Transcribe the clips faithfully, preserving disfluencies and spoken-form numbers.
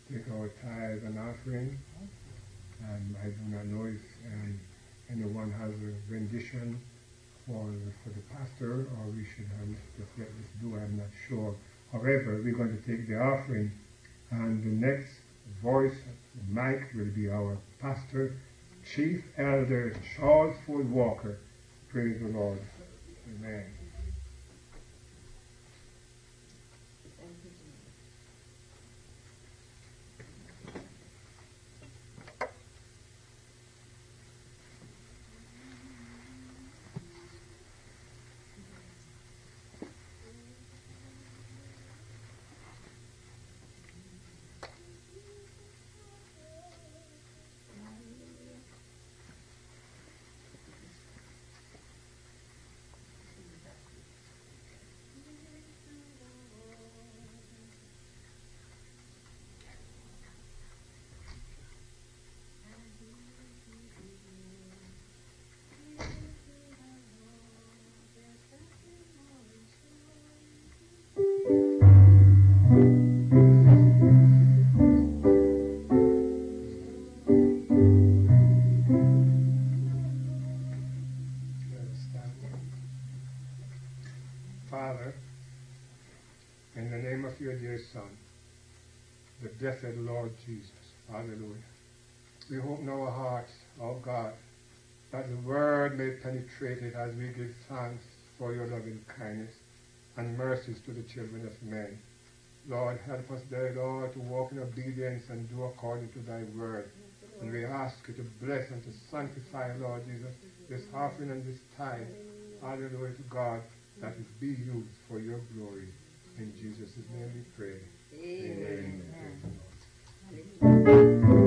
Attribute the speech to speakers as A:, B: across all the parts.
A: take our tithe and offering. And I do not know if um, anyone has a rendition for the, for the pastor, or we should have just let this do. I'm not sure. However, we're going to take the offering, and the next voice, the mic, will be our pastor, Chief Elder Charles Ford Walker. Praise the Lord. Amen. Father, in the name of your dear Son, the blessed Lord Jesus, hallelujah. We hope in our hearts, oh God, that the word may penetrate it as we give thanks for your loving kindness and mercies to the children of men. Lord, help us, dear Lord, to walk in obedience and do according to thy word. And we ask you to bless and to sanctify, Lord Jesus, this offering and this tithe. Hallelujah to God, that it be used for your glory. In Jesus' name we pray. Amen. Amen. Amen.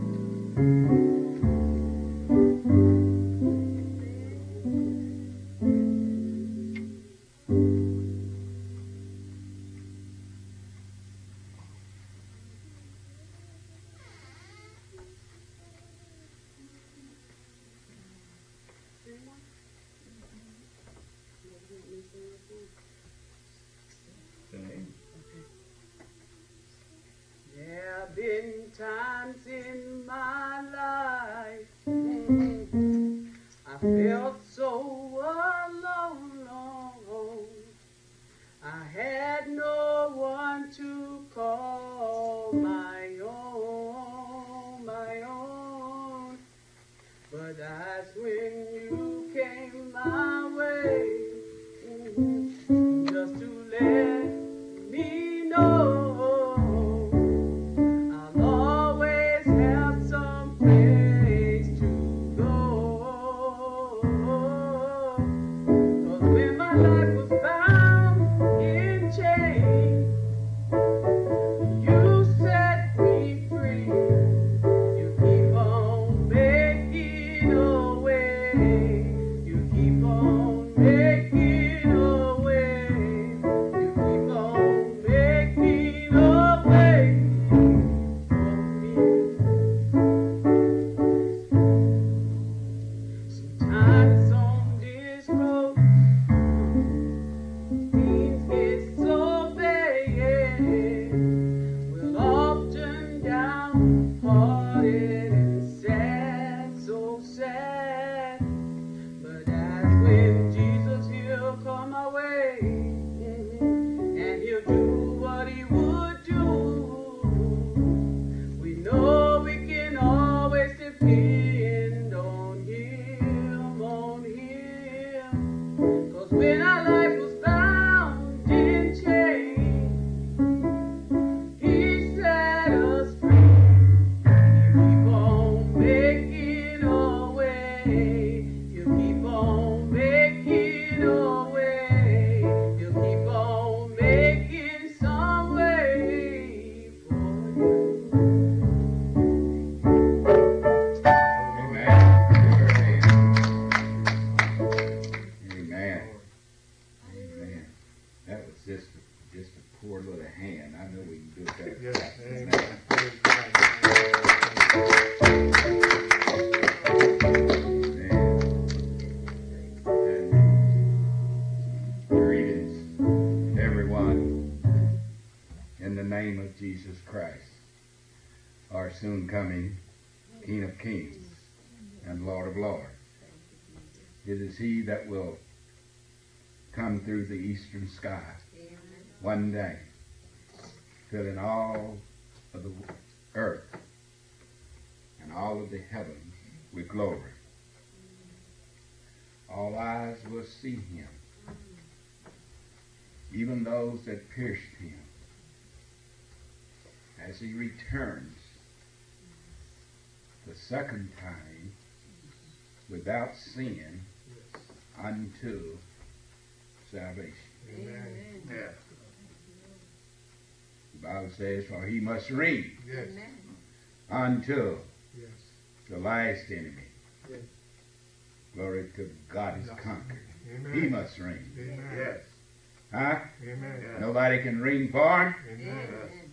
B: There have been times in my life mm, I felt so alone, alone. I had no one to call my own, my own. But that's when you came my way, mm, just to let me know I'll always have some place to go.
C: our soon coming King of Kings and Lord of Lords. It is he that will come through the eastern sky one day, filling all of the earth and all of the heavens with glory. All eyes will see him, even those that pierced him, as he returns the second time without sin unto salvation.
A: Amen.
D: Yes.
C: The Bible says, for he must reign
A: Yes.
C: until
A: Yes.
C: the last enemy.
A: Yes.
C: Glory to God is conquered.
A: Amen.
C: He must reign.
A: Amen.
D: Yes.
C: Huh?
A: Amen.
D: Yes.
C: Nobody can reign for him,
A: Amen.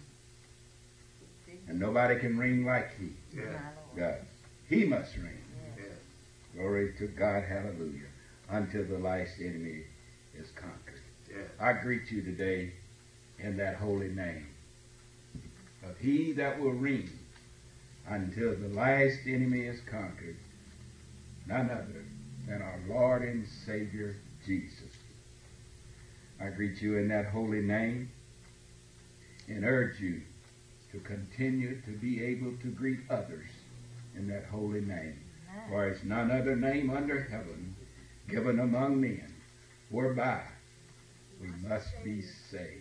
C: and nobody can reign like he
D: Yes.
C: does. He must reign.
D: Yes.
C: Glory to God, hallelujah, until the last enemy is conquered.
D: Yes.
C: I greet you today in that holy name of he that will reign until the last enemy is conquered, none other than our Lord and Savior Jesus. I greet you in that holy name and urge you to continue to be able to greet others in that holy name. For it's none other name under heaven given among men whereby we must be saved.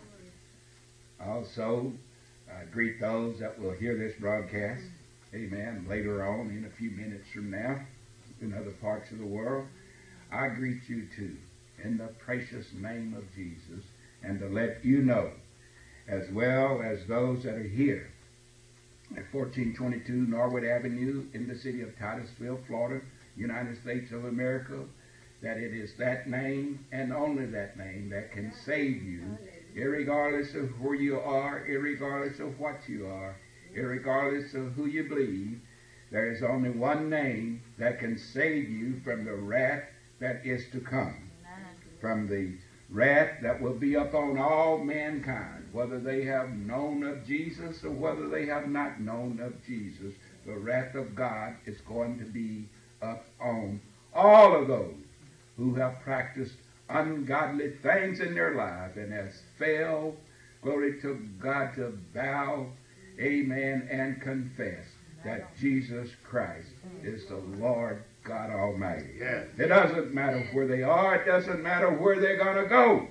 C: Also, I greet those that will hear this broadcast, amen, later on in a few minutes from now in other parts of the world. I greet you too in the precious name of Jesus, and to let you know, as well as those that are here at fourteen twenty-two Norwood Avenue in the city of Titusville, Florida, United States of America, that it is that name and only that name that can save you, irregardless of where you are, irregardless of what you are, irregardless of who you believe. There is only one name that can save you from the wrath that is to come, from the wrath that will be upon all mankind, whether they have known of Jesus or whether they have not known of Jesus. The wrath of God is going to be up on all of those who have practiced ungodly things in their life and has failed, glory to God, to bow, amen, and confess that Jesus Christ is the Lord God Almighty.
D: Yes.
C: It doesn't matter where they are. It doesn't matter where they're going to go.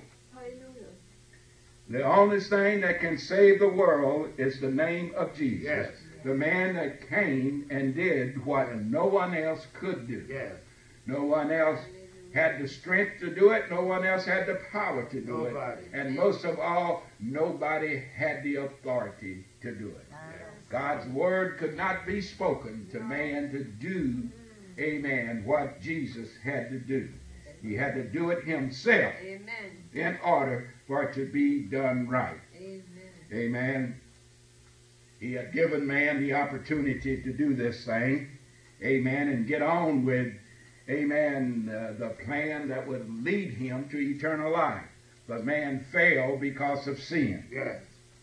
C: The only thing that can save the world is the name of Jesus.
D: Yes.
C: The man that came and did what no one else could do.
D: Yes.
C: No one else had the strength to do it. No one else had the power to do
D: Nobody.
C: it. And most of all, nobody had the authority to do it. God's word could not be spoken to man to do, amen, what Jesus had to do. He had to do it himself.
B: Amen.
C: In order for it to be done right.
B: Amen.
C: Amen. He had given man the opportunity to do this thing. Amen. And get on with, amen, uh, the plan that would lead him to eternal life. But man failed because of sin.
D: Yes.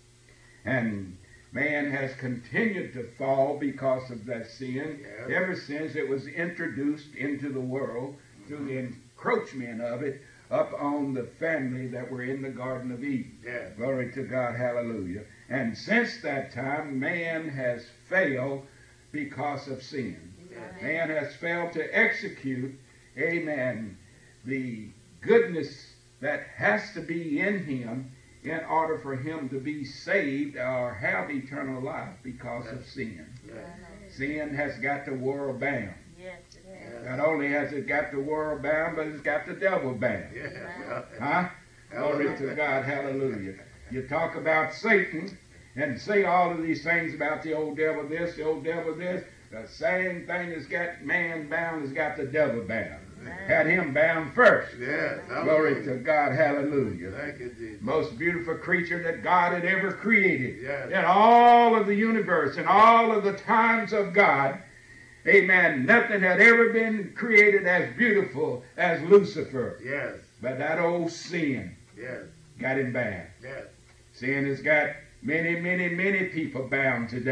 C: And man has continued to fall because of that sin
D: Yes.
C: ever since it was introduced into the world through the encroachment of it up on the family that were in the Garden of Eden.
D: Yes.
C: Glory to God, hallelujah. And since that time, man has failed because of sin.
D: Yes.
C: Man has failed to execute, amen, the goodness that has to be in him in order for him to be saved or have eternal life because of sin.
D: Yes.
C: Sin has got the world bound.
B: Yes, it is.
C: Not only has it got the world bound, but it's got the devil bound.
D: Yes.
C: Huh? Glory to God, hallelujah. You talk about Satan and say all of these things about the old devil this, the old devil this. The same thing that's got man bound has got the devil bound. Had him bound first.
D: Yes.
C: Glory to God, hallelujah.
D: Thank you, Jesus.
C: Most beautiful creature that God had ever created
D: Yes.
C: in all of the universe, in all of the times of God. Amen. Nothing had ever been created as beautiful as Lucifer.
D: Yes.
C: But that old sin
D: Yes.
C: got him bound.
D: Yes.
C: Sin has got many, many, many people bound today.
D: Yes.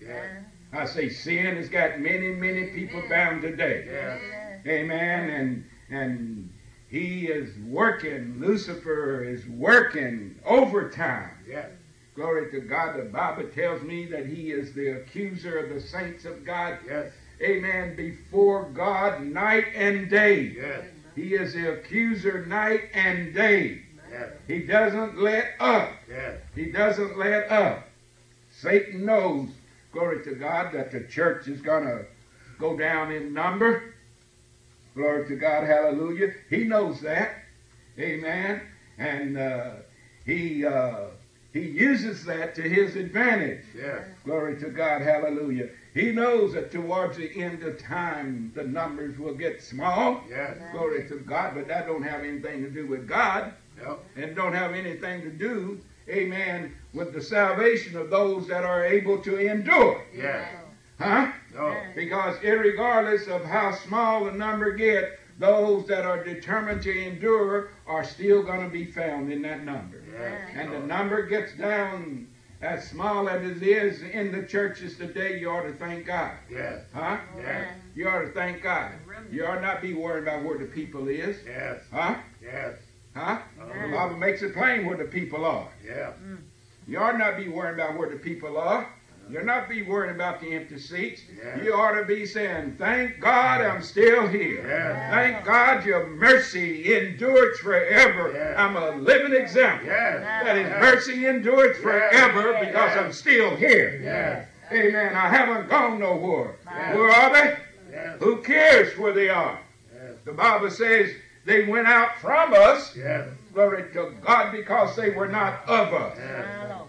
C: Yeah. I say sin has got many, many people bound today.
A: Yes.
C: Amen. And and he is working. Lucifer is working overtime.
A: Yes.
C: Glory to God. The Bible tells me that he is the accuser of the saints of God.
A: Yes.
C: Amen. Before God night and day.
A: Yes.
C: He is the accuser night and day.
A: Yes.
C: He doesn't let up.
A: Yes.
C: He doesn't let up. Satan knows, glory to God, that the church is going to go down in number. Glory to God, hallelujah. He knows that. Amen. And uh, he uh, he uses that to his advantage.
A: Yes.
C: Glory to God, hallelujah. He knows that towards the end of time, the numbers will get small.
A: Yes.
C: Glory to God, but that don't have anything to do with God.
A: No.
C: And don't have anything to do, amen, with the salvation of those that are able to endure.
A: Yes.
C: Huh?
A: No.
C: Because irregardless of how small the number get, those that are determined to endure are still going to be found in that number.
A: Yes.
C: And the number gets down as small as it is in the churches today, you ought to thank God.
A: Yes.
C: Huh?
A: Yes.
C: You ought to thank God. You ought not be worried about where the people is.
A: Yes.
C: Huh?
A: Yes.
C: Huh?
A: Hallelujah.
C: The Bible makes it plain where the people are.
A: Yeah.
C: You ought not be worried about where the people are. You'll not be worried about the empty seats.
A: Yes.
C: You ought to be saying, thank God I'm still here.
A: Yes.
C: Thank God your mercy endures forever.
A: Yes.
C: I'm a living example
A: Yes.
C: that His
A: Yes.
C: mercy endures forever
A: Yes.
C: because I'm still here.
A: Yes.
C: Amen. I haven't gone nowhere.
A: Yes.
C: Where are they?
A: Yes.
C: Who cares where they are?
A: Yes.
C: The Bible says they went out from us.
A: Yes.
C: Glory to God, because they were not of us.
A: Yes.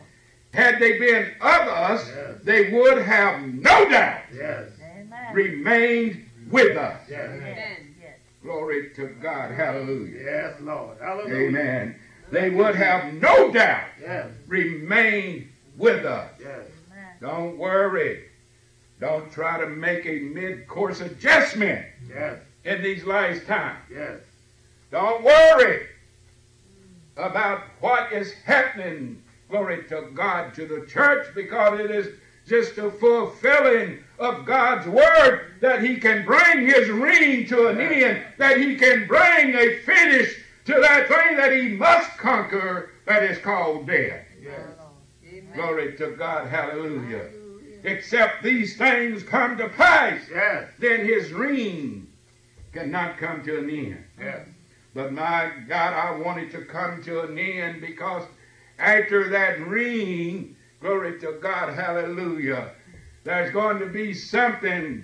C: Had they been of us,
A: Yes.
C: they would have no doubt
A: Yes.
C: remained with us.
A: Yes.
C: Glory to God. Hallelujah.
A: Yes, Lord. Hallelujah.
C: Amen. They would have no doubt
A: Yes.
C: remained with us.
A: Yes.
C: Don't worry. Don't try to make a mid-course adjustment
A: Yes.
C: in these last times.
A: Yes.
C: Don't worry about what is happening, glory to God, to the church, because it is just a fulfilling of God's word that He can bring His reign to an end, that He can bring a finish to that thing that He must conquer that is called death.
A: Yes.
C: Glory to God, hallelujah. Except these things come to pass,
A: Yes.
C: then His reign cannot come to an end.
A: Yes.
C: But my God, I want it to come to an end, because after that reign, glory to God, hallelujah, there's going to be something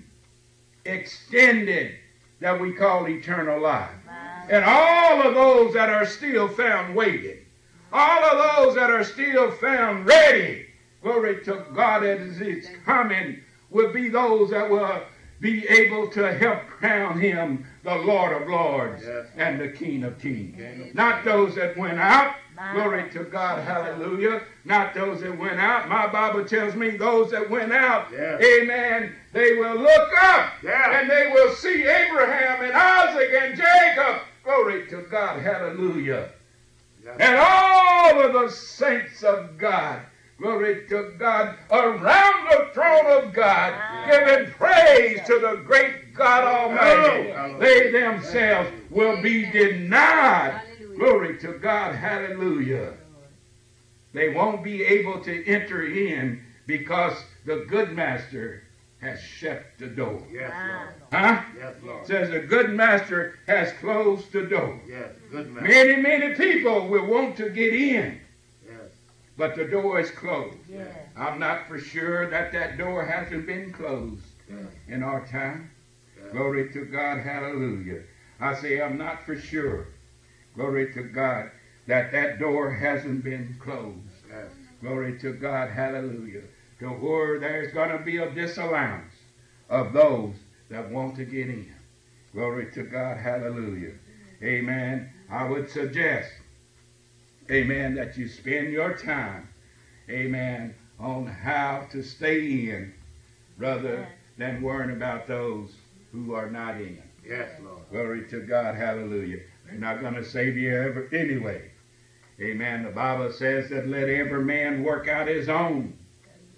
C: extended that we call eternal life. And all of those that are still found waiting, all of those that are still found ready, glory to God, as it's coming, will be those that will be able to help crown Him the Lord of Lords
A: Yes.
C: and the King of Kings.
A: King of
C: Not those that went out, glory to God, hallelujah. Not those that went out. My Bible tells me those that went out,
A: Yes.
C: amen, they will look up
A: Yeah.
C: and they will see Abraham and Isaac and Jacob. Glory to God, hallelujah.
A: Yes.
C: And all of the saints of God, glory to God, around the throne of God, giving praise to the great God Almighty.
A: Hallelujah.
C: They themselves will be denied. Glory to God, hallelujah. They won't be able to enter in because the good master has shut the door.
A: Yes, Lord.
C: Huh?
A: Yes, Lord.
C: Says the good master has closed the door.
A: Yes. Good man.
C: Many, many people will want to get in,
A: Yes.
C: but the door is closed.
A: Yes.
C: I'm not for sure that that door hasn't been closed
A: Yes.
C: in our time.
A: Yes.
C: Glory to God, hallelujah. I say I'm not for sure, glory to God, that that door hasn't been closed.
A: Yes.
C: Glory to God, hallelujah. To where there's going to be a disallowance of those that want to get in. Glory to God, hallelujah. Amen. I would suggest, amen, that you spend your time, amen, on how to stay in rather than worrying about those who are not in.
A: Yes, Lord.
C: Glory to God, hallelujah. They're not going to save you ever anyway. Amen. The Bible says that let every man work out his own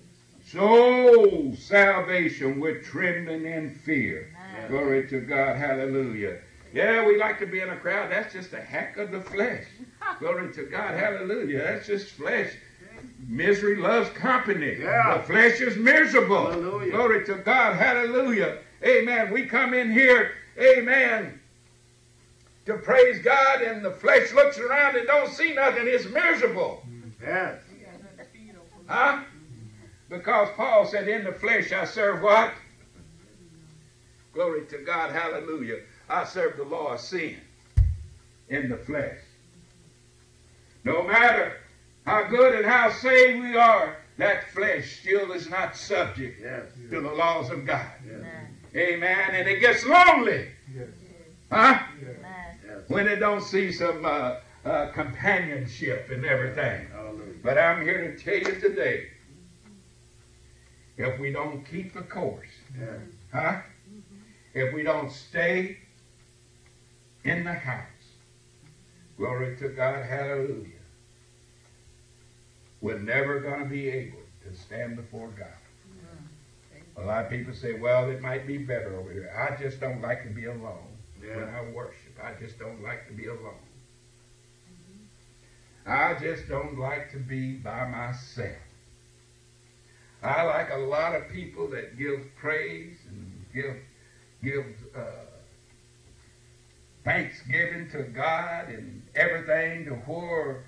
C: soul salvation with trembling and fear.
D: Amen.
C: Glory to God. Hallelujah. Yeah, we like to be in a crowd. That's just a hack of the flesh. Glory to God. Hallelujah. That's just flesh. Misery loves company.
A: Yeah.
C: The flesh is miserable.
A: Hallelujah.
C: Glory to God. Hallelujah. Amen. We come in here, amen, to praise God, and the flesh looks around and don't see nothing. It's miserable.
A: Yes.
C: Huh? Because Paul said, in the flesh I serve what? Glory to God. Hallelujah. I serve the law of sin in the flesh. No matter how good and how saved we are, that flesh still is not subject
A: Yes.
C: to the laws of God.
A: Yes.
C: Amen. And it gets lonely.
A: Yes.
C: Huh?
A: Yes.
D: Amen.
C: When it don't see some uh, uh, companionship and everything.
A: Hallelujah.
C: But I'm here to tell you today, if we don't keep the course,
A: Yes.
C: huh? If we don't stay in the house, glory to God, hallelujah, we're never going to be able to stand before God. A lot of people say, well, it might be better over here. I just don't like to be alone
A: Yeah.
C: when I worship. I just don't like to be alone. I just don't like to be by myself. I like a lot of people that give praise and give give uh, thanksgiving to God and everything to where,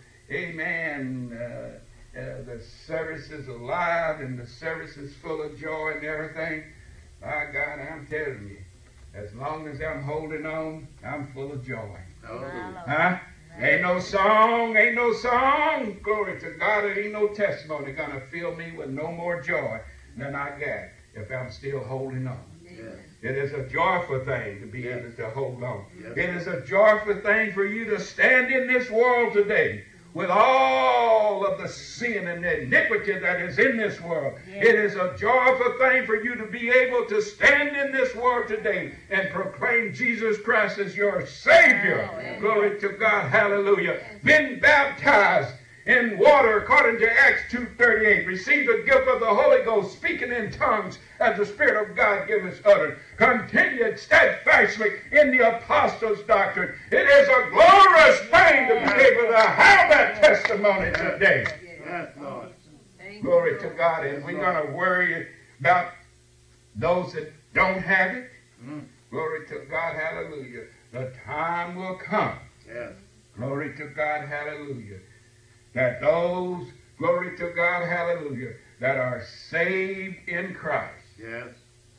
C: amen, uh, uh, the service is alive and the service is full of joy and everything. My God, I'm telling you, as long as I'm holding on, I'm full of joy.
A: Hallelujah.
C: Huh? Ain't no song, ain't no song, glory to God, it ain't no testimony gonna fill me with no more joy than I get if I'm still holding on.
A: Yes.
C: It is a joyful thing to be
A: Yes.
C: able to hold on.
A: Yes.
C: It is a joyful thing for you to stand in this world today with all of the sin and the iniquity that is in this world.
D: Yes.
C: It is a joyful thing for you to be able to stand in this world today and proclaim Jesus Christ as your Savior.
D: Amen.
C: Glory to God. Hallelujah. Been baptized in water according to Acts two thirty-eight. Receive the gift of the Holy Ghost, speaking in tongues as the Spirit of God giveth utterance. Continued steadfastly in the apostles' doctrine. It is a glorious thing to be able to have that testimony today.
A: Yes, Lord.
C: Glory to God. And we're going to worry about those that don't have it.
A: Mm.
C: Glory to God. Hallelujah. The time will come.
A: Yes.
C: Glory to God. Hallelujah. That those, glory to God, hallelujah, that are saved in Christ
A: Yes.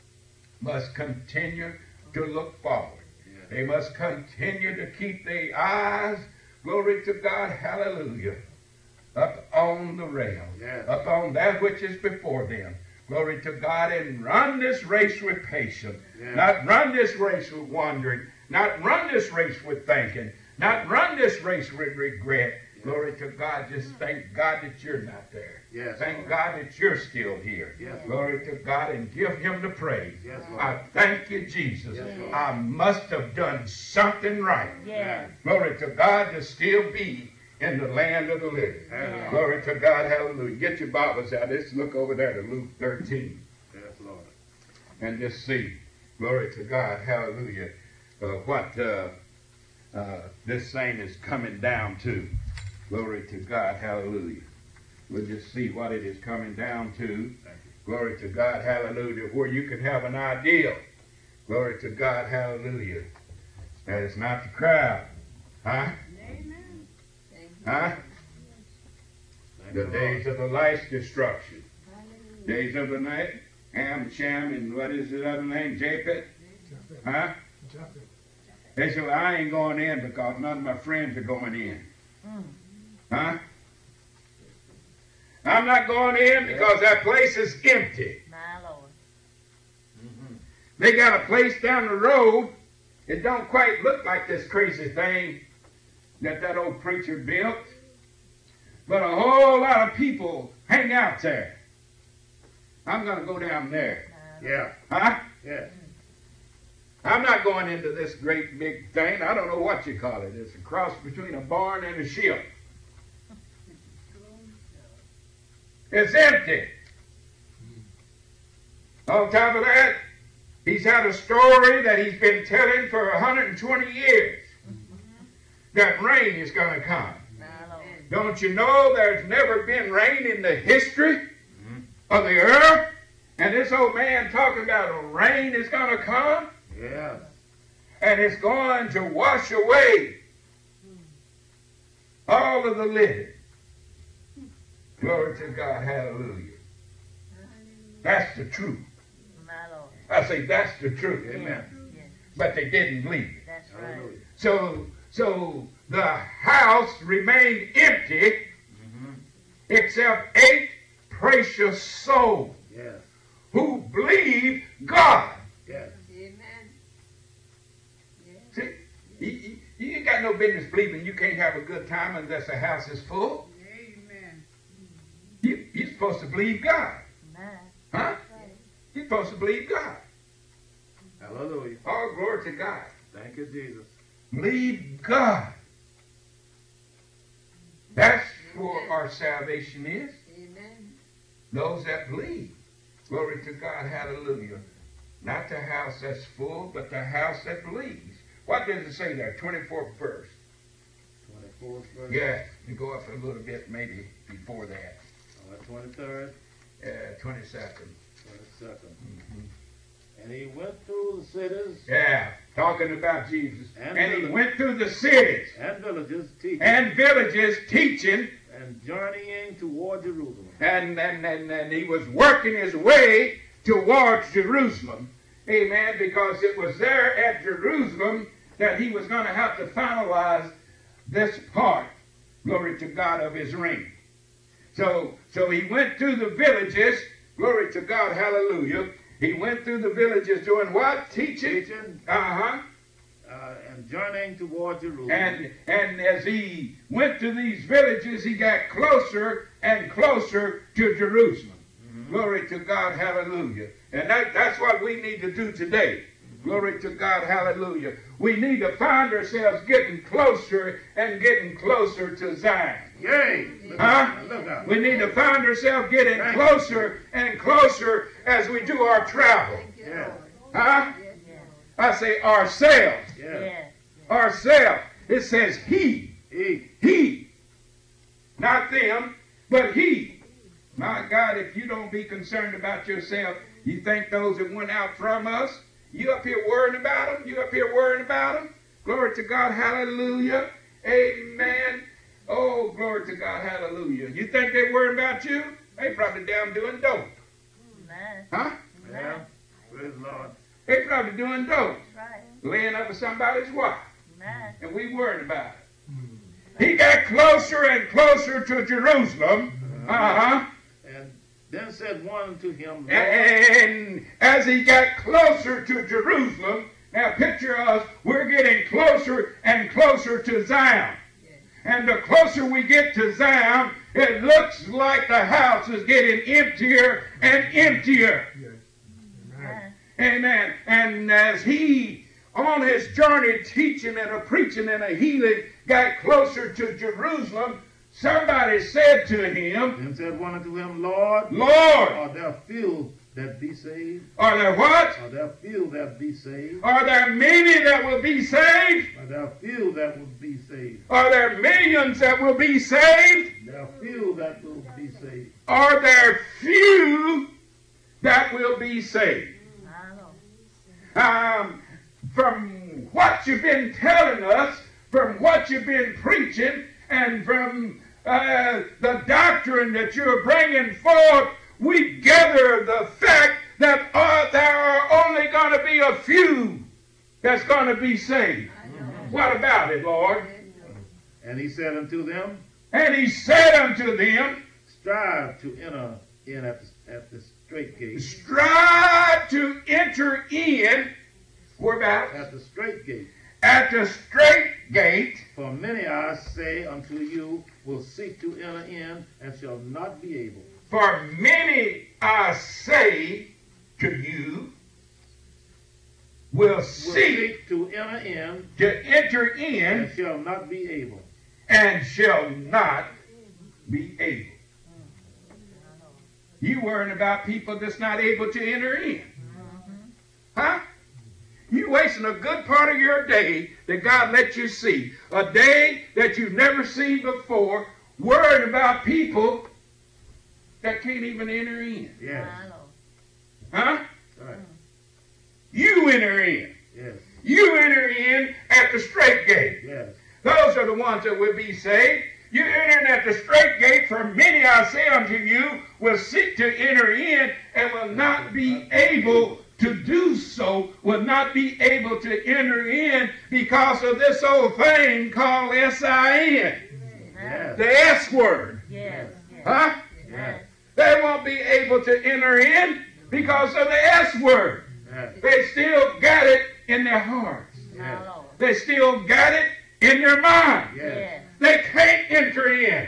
C: must continue to look forward.
A: Yes.
C: They must continue to keep their eyes, glory to God, hallelujah, up on the rail,
A: Yes.
C: up on that which is before them. Glory to God, and run this race with patience.
A: Yes.
C: Not run this race with wandering. Not run this race with thinking. Not run this race with regret. Glory to God. Just thank God that you're not there.
A: Yes.
C: Thank God that you're still here.
A: Yes.
C: Glory to God, and give him the praise.
A: Yes, Lord.
C: I thank you, Jesus.
A: Yes, Lord.
C: I must have done something right.
D: Yes.
C: Glory to God, to still be in the land of the living.
A: Hallelujah.
C: Glory to God. Hallelujah. Get your Bibles out. Let's look over there to Luke thirteen
A: Yes, Lord.
C: and just see. Glory to God. Hallelujah. Uh, what uh, uh, this thing is coming down to. Glory to God. Hallelujah. We'll just see what it is coming down to.
A: Thank you.
C: Glory to God. Hallelujah. Where you can have an idea. Glory to God. Hallelujah. That it's not the crowd. Huh?
B: Amen.
C: Huh?
A: Thank
C: The
A: you,
C: days of the life's destruction. Days of the night. Ham, Shem, and what is the other name? Japheth? Huh? They said, well, I ain't going in because none of my friends are going in.
D: Mm.
C: Huh? I'm not going in because that place is empty.
D: My Lord.
A: Mm-hmm.
C: They got a place down the road. It don't quite look like this crazy thing that that old preacher built. But a whole lot of people hang out there. I'm going to go down there.
A: Yeah.
C: Huh?
A: Yes.
C: I'm not going into this great big thing. I don't know what you call it. It's a cross between a barn and a ship. It's empty. On top of that, he's had a story that he's been telling for one hundred twenty years. That rain is going to come. Don't you know there's never been rain in the history of the earth? And this old man talking about a rain is going to come?
D: Yes.
C: And it's going to wash away all of the living. Glory to God. Hallelujah. That's the truth. I say that's the truth.
D: Amen.
C: But they didn't believe it.
E: That's right.
D: Hallelujah.
C: So, so the house remained empty
D: Mm-hmm.
C: except eight precious souls
D: Yes.
C: who believed God.
D: Yes.
C: See, you, you, you ain't got no business believing you can't have a good time unless the house is full.
B: Amen.
C: You, you're supposed to believe God.
E: Amen.
C: Huh? You're supposed to believe God.
D: Hallelujah.
C: All glory to God.
D: Thank you, Jesus.
C: Believe God. That's where our salvation is.
B: Amen.
C: Those that believe. Glory to God. Hallelujah. Not the house that's full, but the house that believes. What does it say there? twenty-fourth verse.
D: twenty-fourth verse.
C: Yeah, you go up a little bit maybe before that.
D: Uh, twenty-third.
C: Uh, twenty-second.
D: twenty-second.
C: Mm-hmm.
D: And he went through the cities
C: Yeah, talking about Jesus.
D: And
C: And, he
D: villages.
C: went through the cities
D: and villages teaching
C: and villages teaching,
D: and journeying toward Jerusalem.
C: and, and, and, and he was working his way towards Jerusalem. Amen, because it was there at Jerusalem that he was going to have to finalize this part, glory to God, of his reign. So, so he went through the villages, glory to God, hallelujah. He went through the villages doing what? Teaching.
D: Teaching
C: Uh-huh.
D: uh, and journeying toward Jerusalem.
C: And, and as he went to these villages, he got closer and closer to Jerusalem.
D: Mm-hmm.
C: Glory to God, hallelujah. And that, that's what we need to do today. Glory to God, hallelujah. We need to find ourselves getting closer and getting closer to Zion.
D: Yay! Look
C: Huh?
D: out, look out.
C: We need to find ourselves getting
D: Thank you.
C: closer and closer as we do our travel.
D: Yes.
C: Huh? I say ourselves.
D: Yes.
E: Yes.
C: Ourselves. It says he.
D: He.
C: He. Not them, but he. My God, if you don't be concerned about yourself, you think those that went out from us, you up here worrying about them? You up here worrying about them? Glory to God, hallelujah. Amen. Oh, glory to God, hallelujah. You think they're worrying about you? They probably down doing dope.
E: Amen.
C: Huh?
D: Yeah. Praise the Lord.
C: They probably doing dope.
E: That's right.
C: Laying up with somebody's wife.
E: Amen.
C: And we worried about it. He got closer and closer to Jerusalem. Uh-huh.
D: And then said one unto him, Lord,
C: And as he got closer to Jerusalem, now picture us, we're getting closer and closer to Zion. And the closer we get to Zion, it looks like the house is getting emptier and emptier.
E: Amen.
C: Amen. And as he, on his journey, teaching and a preaching and a healing, got closer to Jerusalem, somebody said to him,
D: then said one unto him, Lord,
C: Lord,
D: are there few that be saved?
C: are there what?
D: Are there few that be saved?
C: Are there many that will be saved?
D: Are there few that will be saved?
C: Are there millions that will be saved?
D: There are few that will be saved.
C: Are there few that will be saved?
E: I know.
C: Um, from what you've been telling us, from what you've been preaching, and from uh, the doctrine that you're bringing forth, we gather the fact that uh, there are only going to be a few that's going to be saved. What about it, Lord?
D: And he said unto them,
C: And he said unto them,
D: strive to enter in at the, at the straight gate.
C: strive to enter in, whereabouts?
D: At the straight gate.
C: At the straight gate.
D: For many, I say unto you, will seek to enter in and shall not be able.
C: For many, I say to you, will
D: Will
C: seek
D: seek to enter in
C: to enter in
D: and shall not be able.
C: and shall not be able. You worrying about people that's not able to enter in. Huh? You wasting a good part of your day that God let you see. A day that you've never seen before, worried about people that can't even enter in.
D: Yes.
C: Huh?
D: Right.
C: You enter in.
D: Yes.
C: You enter in at the straight gate.
D: Yes.
C: Those are the ones that will be saved. You enter in at the straight gate, for many, I say unto you, will seek to enter in and will not be able to do so, will not be able to enter in because of this old thing called S I N.
D: Yes.
C: The S word.
E: Yes.
C: Huh?
D: Yes.
C: They won't be able to enter in because of the S word.
D: Yes.
C: They still got it in their hearts.
D: Yes.
C: They still got it in their mind.
D: Yes.
C: They can't enter in.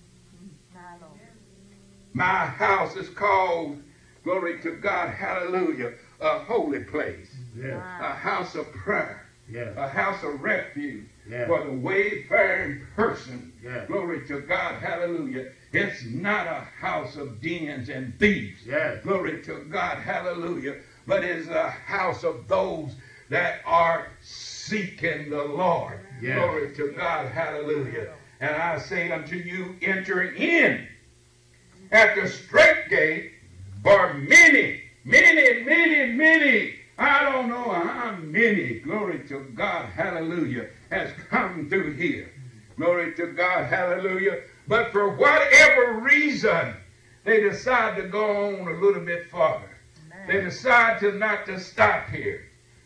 C: My house is called, glory to God, hallelujah, a holy place.
D: Yes.
C: A house of prayer.
D: Yes.
C: A house of refuge
D: Yes.
C: for the wayfaring person.
D: Yes.
C: Glory to God, hallelujah. It's not a house of dens and thieves.
D: Yes.
C: Glory to God, hallelujah. But it's a house of those that are seeking the Lord.
D: Yes.
C: Glory to God, hallelujah. And I say unto you, enter in at the straight gate, for many, many, many, many, I don't know how many, glory to God, hallelujah, has come through here. Glory to God, hallelujah. But for whatever reason, they decide to go on a little bit farther. They decide to not to stop here.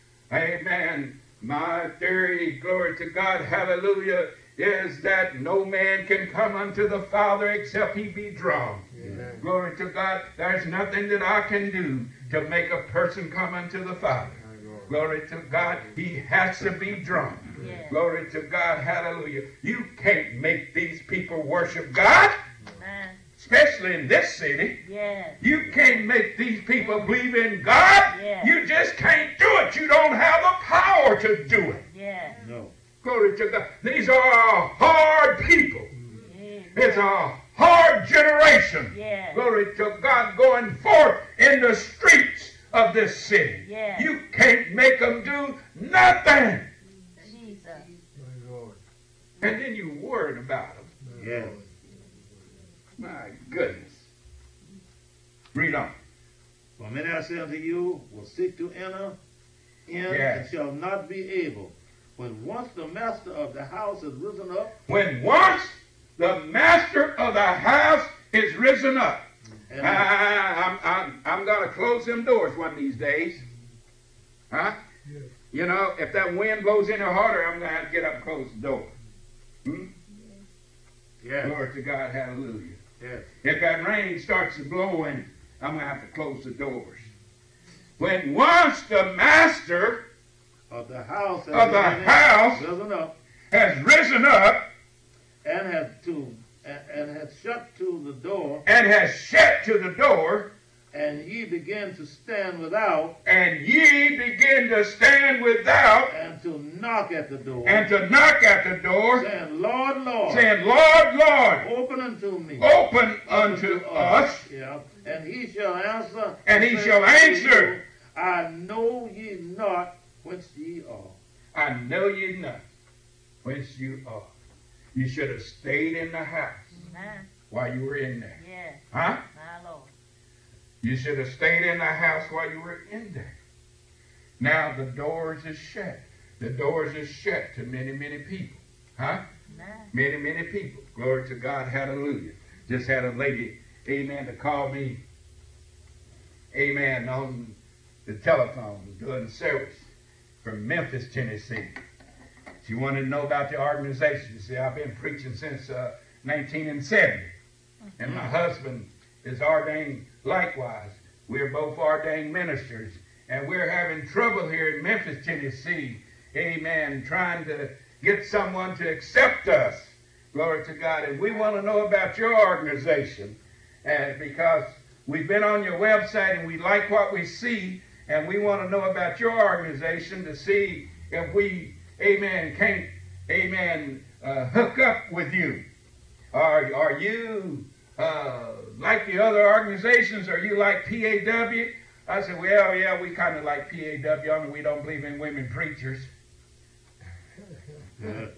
C: Amen. My theory, glory to God, hallelujah, is that no man can come unto the Father except he be drawn.
A: Amen.
C: Glory to God. There's nothing that I can do to make a person come unto the Father. Glory to God. He has to be drawn.
E: Yes.
C: Glory to God. Hallelujah. You can't make these people worship God,
E: Amen.
C: especially in this city.
E: Yes.
C: You can't make these people believe in God.
E: Yes.
C: You just can't do it. You don't have the power to do it.
E: Yes.
D: No.
C: Glory to God. These are hard people.
E: Yes.
C: It's a hard generation.
E: Yes.
C: Glory to God, going forth in the streets of this city.
E: Yes.
C: You can't make them do nothing.
E: Jesus.
A: My Lord.
C: And then you worried about them.
D: Yes.
C: My goodness. Read on.
D: For many I say unto you will seek to enter in
C: Yes.
D: and shall not be able. When once the master of the house is risen up,
C: When once the master of the house is risen up,
D: and
C: I, I'm, I'm, I'm going to close them doors one of these days. Huh?
A: Yes.
C: You know, if that wind blows any harder, I'm going to have to get up and close the door. Hmm?
D: yes,
C: Glory to God, hallelujah.
D: yes,
C: If that rain starts to blow in, I'm going to have to close the doors. When once the master
D: of the house has
C: of the
D: risen-
C: house
D: risen up,
C: has risen up
D: and has to and, and has shut to the door,
C: and has shut to the door,
D: and ye begin to stand without,
C: and ye begin to stand without
D: and to knock at the door,
C: and to knock at the door,
D: saying, Lord, Lord,
C: saying, Lord, Lord,
D: open unto me,
C: open unto us.
D: Yeah, and he shall answer,
C: And he
D: say
C: shall
D: unto
C: answer,
D: you, I know ye not whence ye are.
C: I know ye not whence you are. You should have stayed in the house
E: Amen.
C: while you were in there.
E: Yes.
C: Huh?
E: My Lord.
C: You should have stayed in the house while you were in there. Now the doors is shut. The doors is shut to many, many people. Huh?
E: Amen.
C: Many, many people. Glory to God. Hallelujah. Just had a lady, amen, to call me, amen, on the telephone doing service from Memphis, Tennessee. She wanted to know about the organization. She said, I've been preaching since uh, nineteen seventy. And my husband is ordained likewise. We're both ordained ministers. And we're having trouble here in Memphis, Tennessee, amen, trying to get someone to accept us. Glory to God. And we want to know about your organization. And because we've been on your website and we like what we see, and we want to know about your organization to see if we, amen, can't, amen, uh, hook up with you. Are, are you uh, like the other organizations? Are you like P A W? I said, well, yeah, we kind of like P A W, only we don't believe in women preachers.
D: Yes.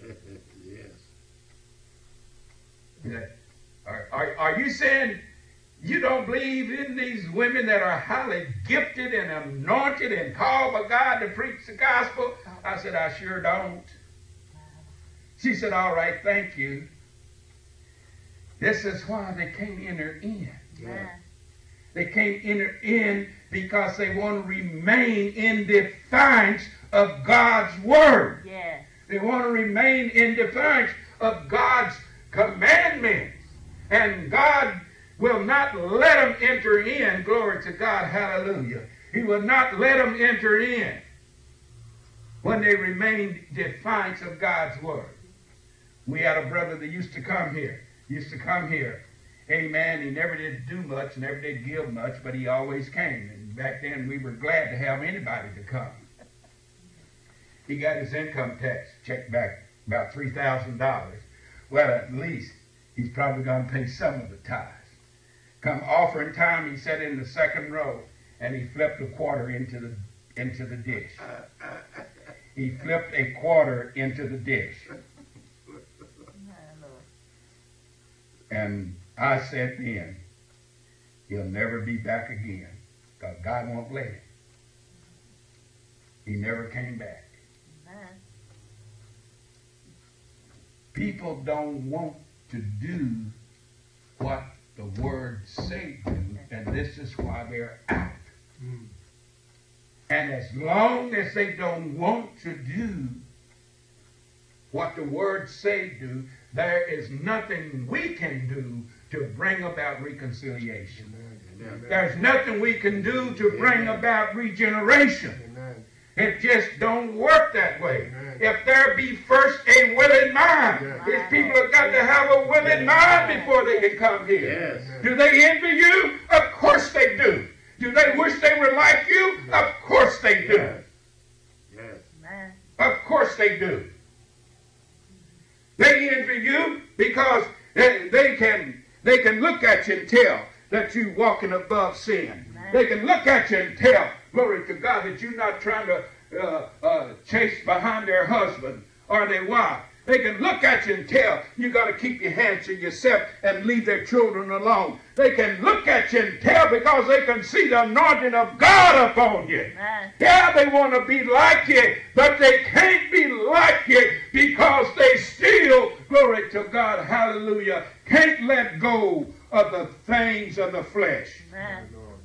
C: Yeah. Are, are, are you saying you don't believe in these women that are highly gifted and anointed and called by God to preach the gospel? I said, I sure don't. She said, all right, thank you. This is why they can't enter in.
E: Amen.
C: They can't enter in because they want to remain in defiance of God's word.
E: Yes.
C: They want to remain in defiance of God's commandments. And God will not let them enter in. Glory to God. Hallelujah. He will not let them enter in when they remain defiant of God's word. We had a brother that used to come here. Used to come here. Amen. He never did do much, never did give much, but he always came. And back then we were glad to have anybody to come. He got his income tax checked back about three thousand dollars. Well, at least he's probably going to pay some of the tithes. Come offering time, he sat in the second row and he flipped a quarter into the into the dish. He flipped a quarter into the dish. And I said then, he'll never be back again because God won't let him. He never came back.
E: Amen.
C: People don't want to do what the word say do, and this is why they're out.
A: Mm.
C: And as long as they don't want to do what the word say do, there is nothing we can do to bring about reconciliation.
A: Amen. Amen.
C: There's nothing we can do to bring
D: Amen.
C: about regeneration.
A: Amen.
C: It just don't work that way.
A: Amen.
C: If there be first a willing mind,
A: Yeah.
C: these people have got to have a willing mind before they can come here.
D: Yes.
C: Do they envy you? Of course they do. Do they wish they were like you? Of course they do.
D: Yes. Yes.
E: Amen.
C: Of course they do. They envy you because they, they can they can look at you and tell that you're walking above sin.
E: Amen.
C: They can look at you and tell, glory to God, that you're not trying to uh, uh, chase behind their husband or their wife. They can look at you and tell you got to keep your hands to yourself and leave their children alone. They can look at you and tell because they can see the anointing of God upon you.
E: Amen.
C: Yeah, they want to be like you, but they can't be like you because they still, glory to God, hallelujah, can't let go of the things of the flesh.
E: Amen.
A: My Lord.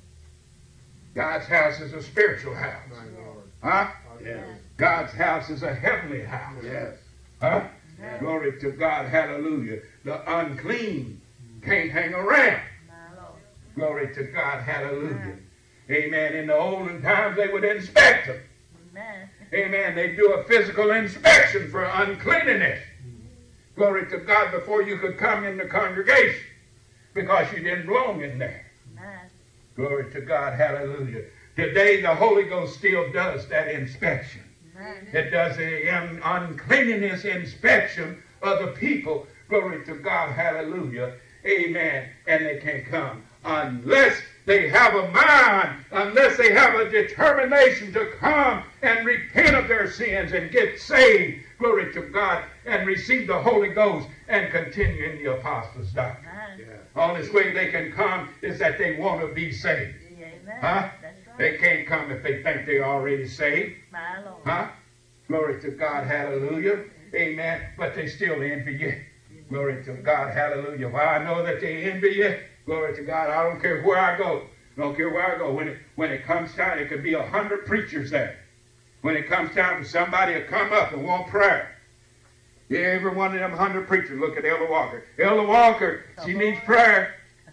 C: God's house is a spiritual house.
A: My Lord.
C: Huh?
D: Yes.
C: God's house is a heavenly house.
D: Yes.
C: Huh?
E: Amen.
C: Glory to God, hallelujah. The unclean can't hang around.
E: My Lord.
C: Glory to God, hallelujah. Amen. In the olden times, they would inspect them.
E: Amen.
C: Amen. They do a physical inspection for uncleanliness. Glory to God before you could come in the congregation because you didn't belong in there.
E: Amen.
C: Glory to God. Hallelujah. Today the Holy Ghost still does that inspection.
E: Amen.
C: It does an uncleanliness inspection of the people. Glory to God. Hallelujah. Amen. And they can't come unless they have a mind, unless they have a determination to come and repent of their sins and get saved. Glory to God. And receive the Holy Ghost and continue in the apostles' doctrine.
E: Amen.
D: Yes.
C: Only way they can come is that they want to be saved.
E: Amen.
C: Huh?
E: That's right.
C: They can't come if they think they're already saved.
E: My Lord.
C: Huh? Glory to God, hallelujah. Amen. But they still envy you. Glory to God, hallelujah. Why I know that they envy you, glory to God, I don't care where I go. I don't care where I go. When it, when it comes time, it could be a hundred preachers there. When it comes time for somebody to come up and want prayer. Yeah, every one of them hundred preachers look at Elder Walker. Elder Walker, she needs prayer.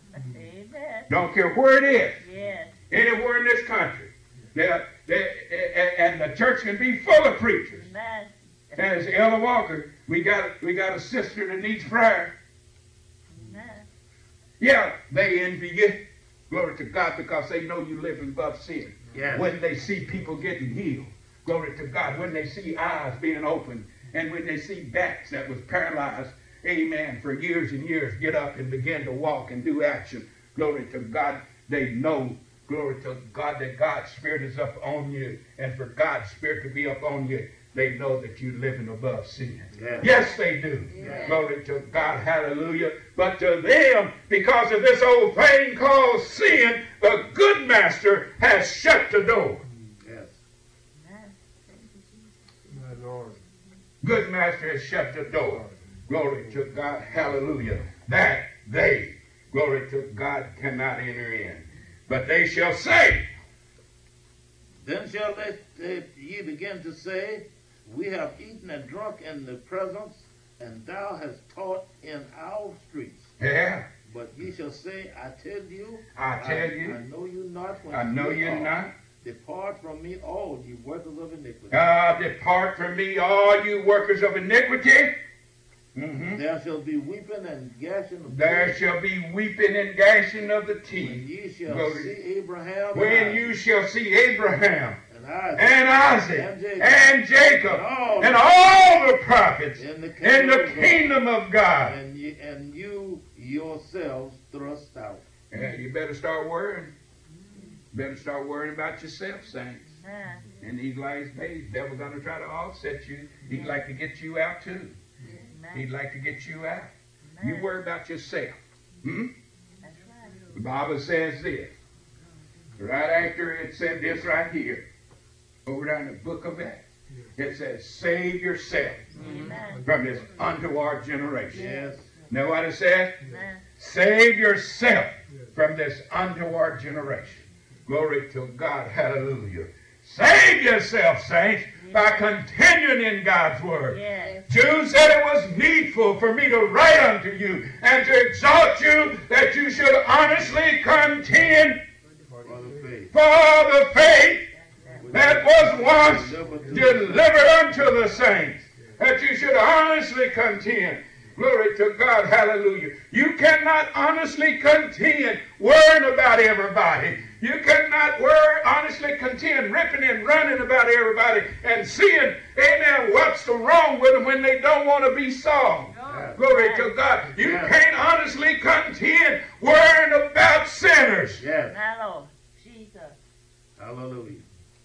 E: Amen.
C: Don't care where it is.
E: Yes.
C: Anywhere in this country. They're, they and the church can be full of preachers.
E: Amen.
C: And as Elder Walker, we got we got a sister that needs prayer.
E: Amen.
C: Yeah, they envy you. Glory to God, because they know you live above sin.
D: Yes.
C: When they see people getting healed, glory to God. When they see eyes being opened, and when they see backs that was paralyzed, amen, for years and years, get up and begin to walk and do action. Glory to God. They know, glory to God, that God's Spirit is up on you. And for God's Spirit to be up on you, they know that you're living above sin.
D: Yes,
C: yes they do.
D: Yes.
C: Glory to God. Hallelujah. But to them, because of this old thing called sin, the good master has shut the door.
D: Yes.
A: My Lord.
C: Good master has shut the door. Glory to God. Hallelujah. That they, glory to God, cannot enter in. But they shall say,
D: Then shall they, they, ye begin to say, We have eaten and drunk in the presence, and thou hast taught in our streets.
C: yeah,
D: But ye shall say, I tell you,
C: I tell
D: I,
C: you,
D: I know you not. When
C: I know
D: ye
C: you're
D: are.
C: not.
D: Depart from me, all ye workers of iniquity.
C: Ah, depart from me, all you workers of iniquity. Mm-hmm.
D: There shall be weeping and gashing of
C: There
D: teeth.
C: shall be weeping and gashing of the
D: When
C: teeth.
D: ye shall
C: Glory.
D: see Abraham
C: When
D: and,
C: you shall see Abraham
D: and Isaac
C: and Isaac
D: and Jacob,
C: and Jacob
D: and all,
C: and all the prophets
D: in the
C: in
D: kingdom,
C: the
D: of God,
C: kingdom of God.
D: and, ye, and you yourselves thrust out.
C: Yeah, you better start worrying. Better start worrying about yourself, saints.
E: Amen.
C: In these last days, the devil's going to try to offset you. He'd like to get you out too. He'd like to get you out. You worry about yourself. Hmm?
E: That's right.
C: The Bible says this. Right after it said this right here. Over down in the book of Acts. It says, save yourself
E: Amen.
C: from this untoward generation.
D: Yes.
C: Know what it says?
E: Amen.
C: Save yourself from this untoward generation. Glory to God. Hallelujah. Save yourself, saints, by continuing in God's word.
E: Yes.
C: Jude said it was needful for me to write unto you and to exhort you that you should honestly contend
D: For the faith.
C: for the faith that was once delivered unto the saints, that you should honestly contend. Glory to God, hallelujah. You cannot honestly contend worrying about everybody. You cannot worry, honestly contend ripping and running about everybody and seeing, amen, what's the wrong with them when they don't want to be solved.
D: Yes.
C: Glory to God. You
D: Yes.
C: can't honestly contend worrying about sinners.
D: Yes.
E: My Lord. Jesus.
D: Hallelujah.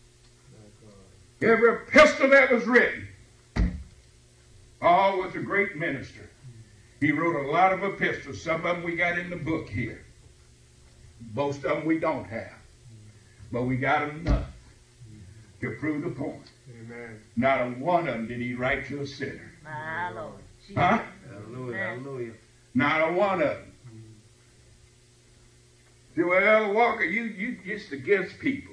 C: Every epistle that was written, Paul was a great minister. He wrote a lot of epistles. Some of them we got in the book here. Most of them we don't have. But we got enough to prove the point.
A: Amen.
C: Not a one of them did he write to a sinner.
E: My Lord. Jesus.
C: Huh?
D: Hallelujah.
E: Amen.
D: Hallelujah.
C: Not a one of them. Say, well, Walker, you, you just against people.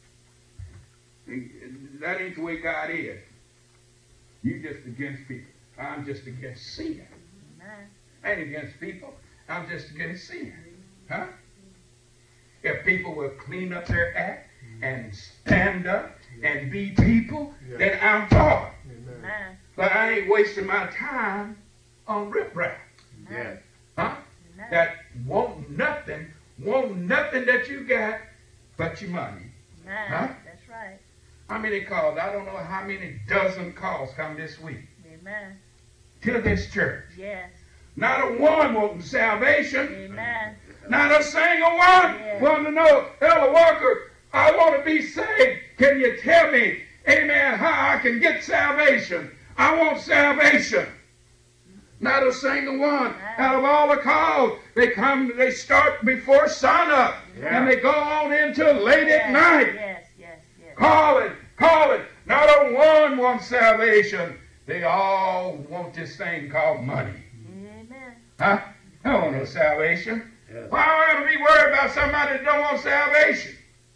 C: That ain't the way God is. You just against people. I'm just against sin.
E: Amen.
C: I ain't against people. I'm just against sin. Huh? If people will clean up their act and stand up and be people,
A: Yeah.
C: then I'm for it.
A: Amen.
E: Amen.
C: But I ain't wasting my time on riprap.
D: Yes.
C: Huh?
E: Amen.
C: That want nothing, want nothing that you got but your money.
E: Amen.
C: Huh?
E: That's right.
C: How many calls? I don't know how many dozen calls come this week
E: Amen.
C: to this church.
E: Yes.
C: Not a one wanting salvation.
E: Amen.
C: Not a single one
E: Yeah.
C: wanting to know, Elder Walker, I want to be saved. Can you tell me, amen, how I can get salvation? I want salvation. Not a single one. Out of all the calls, they come, they start before sun up,
D: Yeah.
C: and they go on until late at
E: Yes.
C: night.
E: Yes. Yes. Yes.
C: Calling, calling. Not a one wants salvation. They all want this thing called money.
E: Amen.
C: Huh? I don't want no salvation.
D: Yes.
C: Why am I going to be worried about somebody that don't want salvation?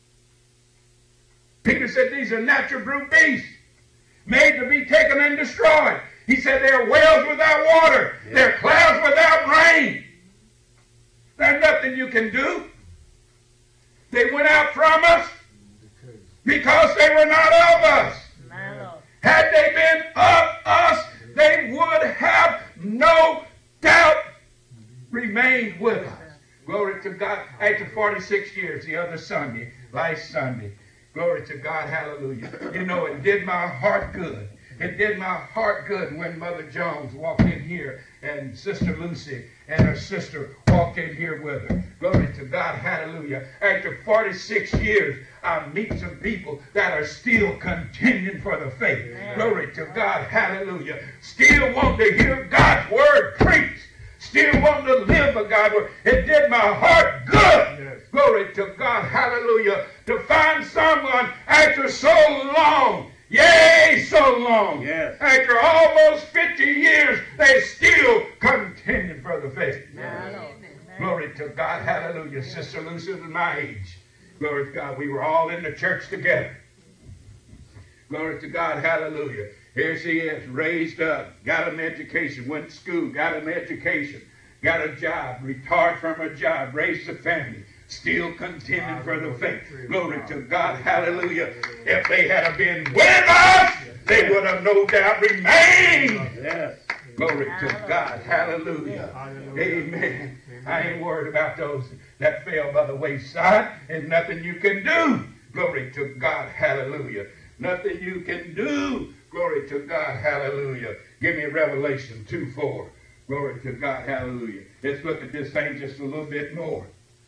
C: Peter said these are natural brute beasts, made to be taken and destroyed. He said they're wells without water.
D: Yeah.
C: They're clouds without rain. There's nothing you can do. They went out from us because they were not of us.
E: My Lord.
C: Had they been of us, they would have no doubt remained with us. Glory to God. After forty-six years, the other Sunday, last Sunday, glory to God, hallelujah. You know, it did my heart good It did my heart good when Mother Jones walked in here and Sister Lucy and her sister walked in here with her. Glory to God, hallelujah. After forty-six years, I meet some people that are still contending for the faith. Amen. Glory to God, hallelujah. Still want to hear God's word preached. Still want to live for God's word. It did my heart good. Yes. Glory to God, hallelujah. To find someone after so long, yea, so long. Yes. After almost fifty years, they still contending for the faith. Yes. Glory to God, hallelujah. Sister Lucy was my age. Glory to God. We were all in the church together. Glory to God, hallelujah. Here she is, raised up, got an education, went to school, got an education, got a job, retired from her job, raised a family, still contending for the faith. Glory to God, hallelujah. If they had been with us, they would have no doubt remained. Yes. Glory to God, hallelujah. Amen. I ain't worried about those that fell by the wayside. There's nothing you can do. Glory to God, hallelujah. Nothing you can do. Glory to God, hallelujah. Give me Revelation two four. Glory to God, hallelujah. Let's look at this thing just a little bit more.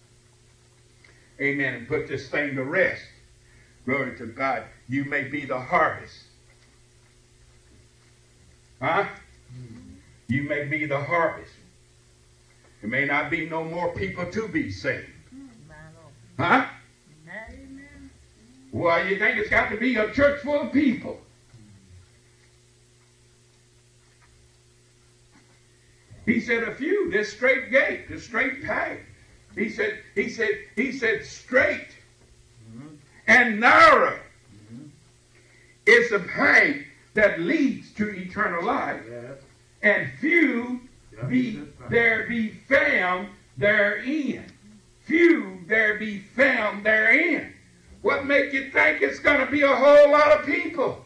C: Amen. And put this thing to rest. Glory to God. You may be the harvest. Huh? You may be the harvest. There may not be no more people to be saved. Huh? Well, you think it's got to be a church full of people? He said a few, this straight gate, the straight path. He said, he said, he said straight mm-hmm. and narrow mm-hmm. is the path that leads to eternal life. Yes. And few yes. be there be found therein. Few there be found therein. What make you think it's going to be a whole lot of people?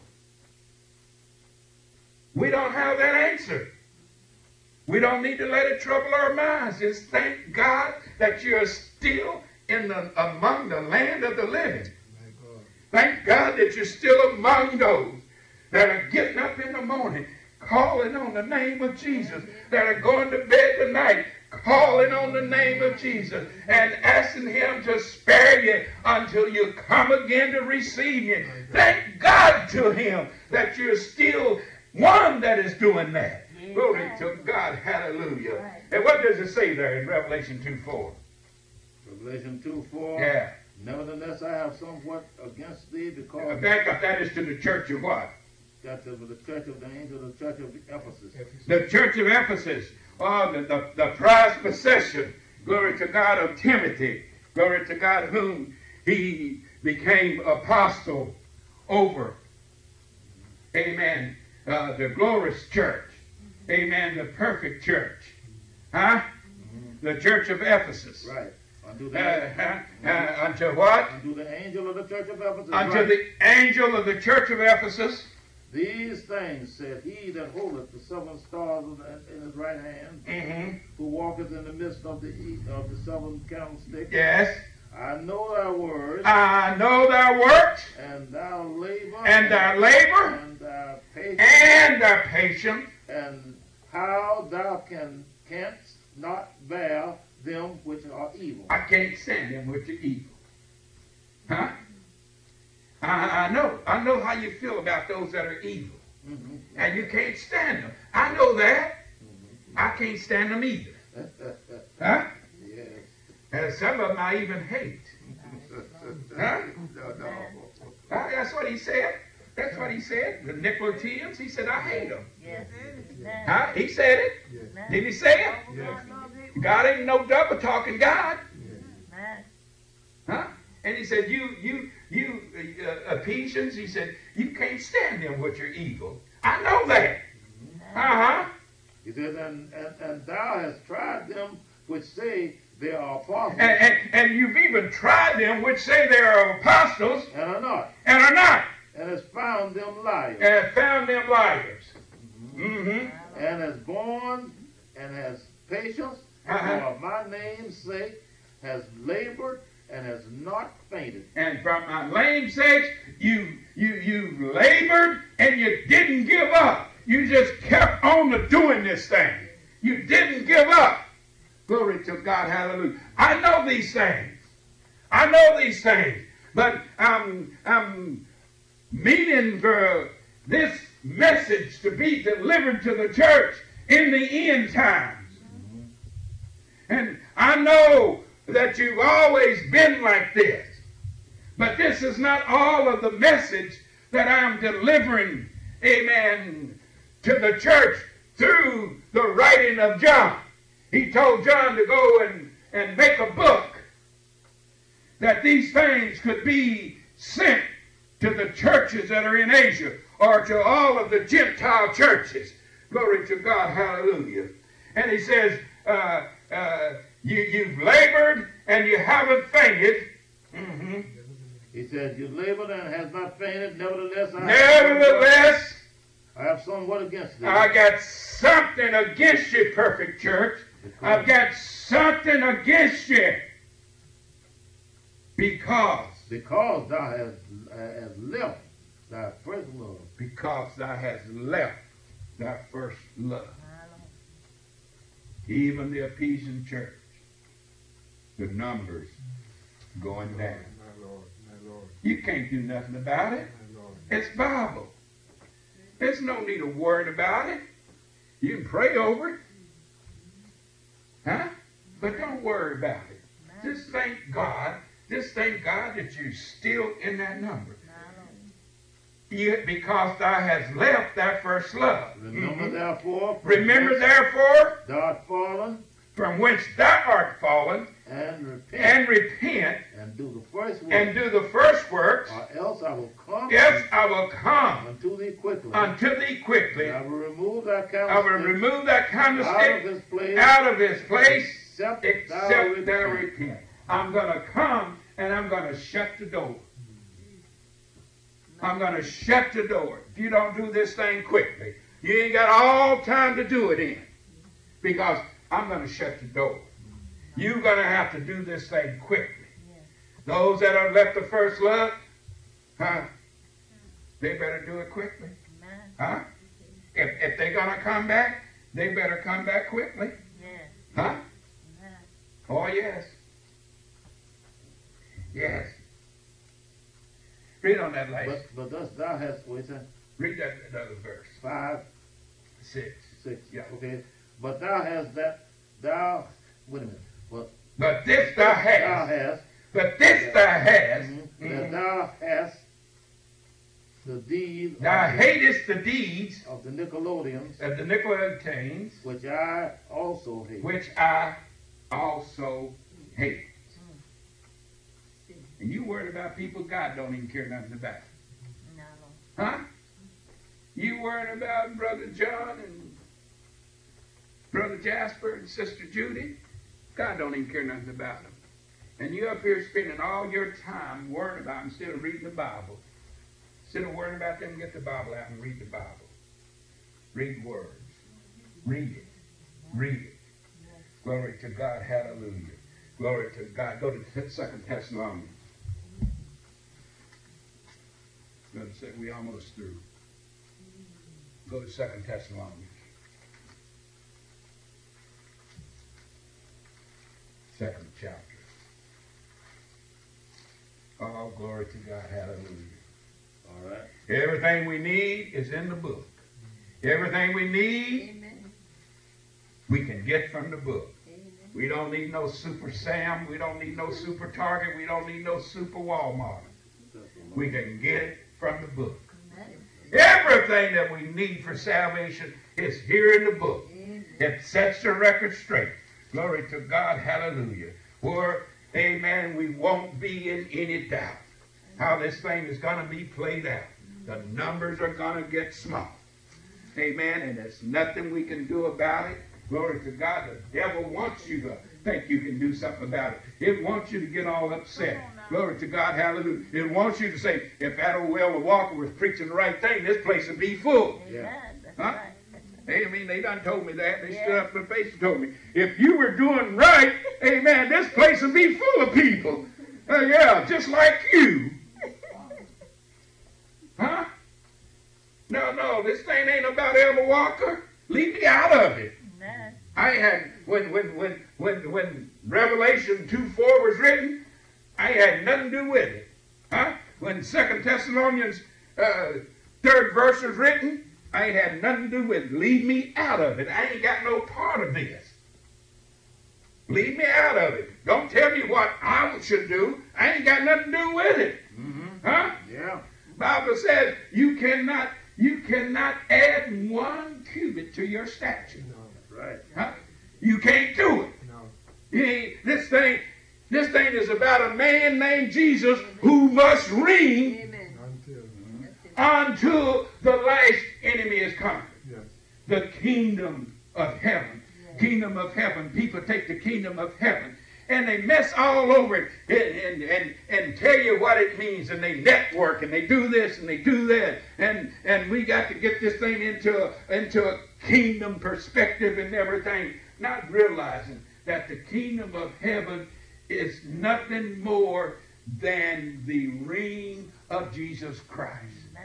C: We don't have that answer. We don't need to let it trouble our minds. Just thank God that you're still in the, among the land of the living. Thank God that you're still among those that are getting up in the morning, calling on the name of Jesus, that are going to bed tonight, calling on the name of Jesus, and asking him to spare you until you come again to receive you. Thank God to him that you're still one that is doing that. Glory to God, hallelujah. Right. And what does it say there in Revelation two four?
D: Revelation two four?
C: Yeah.
D: Nevertheless, I have somewhat against thee because...
C: Uh, back up, that is to the church of what?
D: That's of the church of the angel, the church of Ephesus.
C: The church of Ephesus. Oh, the, the, the prized possession. Glory to God of Timothy. Glory to God whom he became apostle over. Amen. Uh, the glorious church. Amen. The perfect church. Huh? Mm-hmm. The church of Ephesus.
D: Right. Unto the,
C: uh, uh, uh, unto what?
D: Unto the angel of the church of Ephesus.
C: Unto
D: right.
C: the angel of the church of Ephesus.
D: These things said he that holdeth the seven stars in his right hand,
C: mm-hmm.
D: who walketh in the midst of the of the seven candlesticks.
C: Yes.
D: I know thy words.
C: I know thy works.
D: And thy labor.
C: And thy labor.
D: And thy patience.
C: And thy patience.
D: And how thou can canst not bear them which are evil.
C: I can't stand them which are evil. Huh? I, I know. I know how you feel about those that are evil. Mm-hmm. And you can't stand them. I know that. Mm-hmm. I can't stand them either. Huh?
D: Yes.
C: And some of them I even hate. Huh?
D: No, no.
C: Huh? That's what he said. That's what he said. The Nicolaitans, he said, I hate them.
E: Yes.
C: Huh? He said it. Yes. Did he say it?
A: Yes.
C: God ain't no double talking God.
E: Yes.
C: Huh? And he said, you, you, you, uh, Ephesians, he said, you can't stand them which are evil. I know that. Uh-huh.
D: He said, and, and, and thou hast tried them which say they are apostles.
C: And, and, and you've even tried them which say they are apostles.
D: And are not.
C: And are not.
D: And has found them liars.
C: And has found them liars. Mm-hmm.
D: And has borne and has patience
C: uh-huh.
D: for my name's sake, has labored and has not fainted.
C: And from my name's sake, you you you labored and you didn't give this thing. You didn't give up. Glory to God. Hallelujah. I know these things. I know these things. But I'm, I'm meaning for this message to be delivered to the church in the end times. And I know that you've always been like this. But this is not all of the message that I'm delivering, amen, to the church through the writing of John. He told John to go and, and make a book that these things could be sent to the churches that are in Asia or to all of the Gentile churches. Glory to God, hallelujah. And he says, uh, uh, you, you've labored and you haven't fainted. Mm-hmm.
D: He said, you labored and has not fainted, nevertheless I
C: Nevertheless,
D: I have somewhat against thee.
C: I got something against you, perfect church. I've got something against you. Because.
D: Because thou hast, uh, hast left thy first love.
C: Because thou hast left thy first love. Even the Ephesian church, the numbers going down.
A: My Lord, my Lord,
C: You can't do nothing about it.
A: my Lord.
C: It's Bible. There's no need of worrying about it. You can pray over it. Huh? But don't worry about it. Just thank God. Just thank God that you're still in that number. You, because thou hast left thy first love.
D: Remember
C: Mhm.
D: therefore. from
C: Remember
D: whence
C: therefore
D: Thou art fallen,
C: from whence thou art fallen,
D: and repent,
C: and repent,
D: and do the first work,
C: and do the first works,
D: or else I will come
C: else I will come
D: unto thee quickly.
C: unto thee quickly.
D: I will remove thy
C: I will
D: candlestick
C: remove that
D: out of
C: candlestick
D: his place,
C: out of his place,
D: except, thou
C: except thou
D: repent.
C: repent. I'm going to come and I'm going to shut the door. I'm going to shut the door. If you don't do this thing quickly, you ain't got all time to do it in. Because I'm going to shut the door. You're going to have to do this thing quickly. Those that have left the first love, huh? They better do it quickly. Huh? If, if they're going to come back, they better come back quickly. Huh? Oh, yes. Yes. Read on that last.
D: But, but thus thou hast, what is that?
C: Read that another verse.
D: Five,
C: Six.
D: six.
C: Yeah.
D: Okay. But thou hast that, thou, wait a minute. But
C: But this thou
D: thou
C: hast.
D: hast,
C: But this thou hast.
D: mhm,
C: mhm,
D: that thou hast the deed
C: Thou
D: of, the,
C: hatest the deeds
D: of the Nicolaitans,
C: of the Nicolaitans,
D: which I also hate.
C: which I also hate. And you worried about people God don't even care nothing about. Huh? You worried about Brother John and Brother Jasper and Sister Judy? God don't even care nothing about them. And you up here spending all your time worrying about them instead of reading the Bible. Instead of worrying about them, get the Bible out and read the Bible. Read words. Read it. Read it. Glory to God. Hallelujah. Glory to God. Go to Second Thessalonians. We're almost through. Go to Second Thessalonians. Second chapter. Oh, glory to God. Hallelujah.
D: All right.
C: Everything we need is in the book. Everything we need,
E: Amen.
C: we can get from the book.
E: Amen.
C: We don't need no Super Sam. We don't need no Super Target. We don't need no Super Walmart. We can get it from the book. Everything that we need for salvation is here in the book. It sets the record straight. Glory to God. Hallelujah. Where, amen, we won't be in any doubt how this thing is going to be played out. The numbers are going to get small. Amen. And there's nothing we can do about it. Glory to God. The devil wants you to think you can do something about it. It wants you to get all upset. Glory to God. Hallelujah. It wants you to say, if that old Elder Walker was preaching the right thing, this place would be full.
E: Amen. That's
C: Huh?
E: right.
C: Hey, I mean, they done told me that. They stood up in the face and told me, if you were doing right, amen, this place would be full of people. Uh, yeah, just like you. Huh? No, no, this thing ain't about Elder Walker. Leave me out of it.
E: Amen.
C: I had, when, when, when, when, when Revelation two four was written, I had nothing to do with it. Huh? When Second Thessalonians uh, third verse was written, I ain't had nothing to do with it. Leave me out of it. I ain't got no part of this. Leave me out of it. Don't tell me what I should do. I ain't got nothing to do with it.
D: Mm-hmm.
C: Huh?
D: Yeah.
C: Bible says you cannot, you cannot add one cubit to your stature.
A: No,
D: Right.
C: Huh? You can't do it.
A: no.
C: You ain't- This thing, this thing is about a man named Jesus who must reign
B: Amen.
A: Until,
C: until the last enemy is conquered.
A: yes.
C: The kingdom of heaven.
E: Yes.
C: Kingdom of heaven. People take the kingdom of heaven and they mess all over it and, and, and, and tell you what it means, and they network and they do this and they do that, and, and we got to get this thing into a, into a kingdom perspective and everything, not realizing that the kingdom of heaven is nothing more than the reign of Jesus Christ.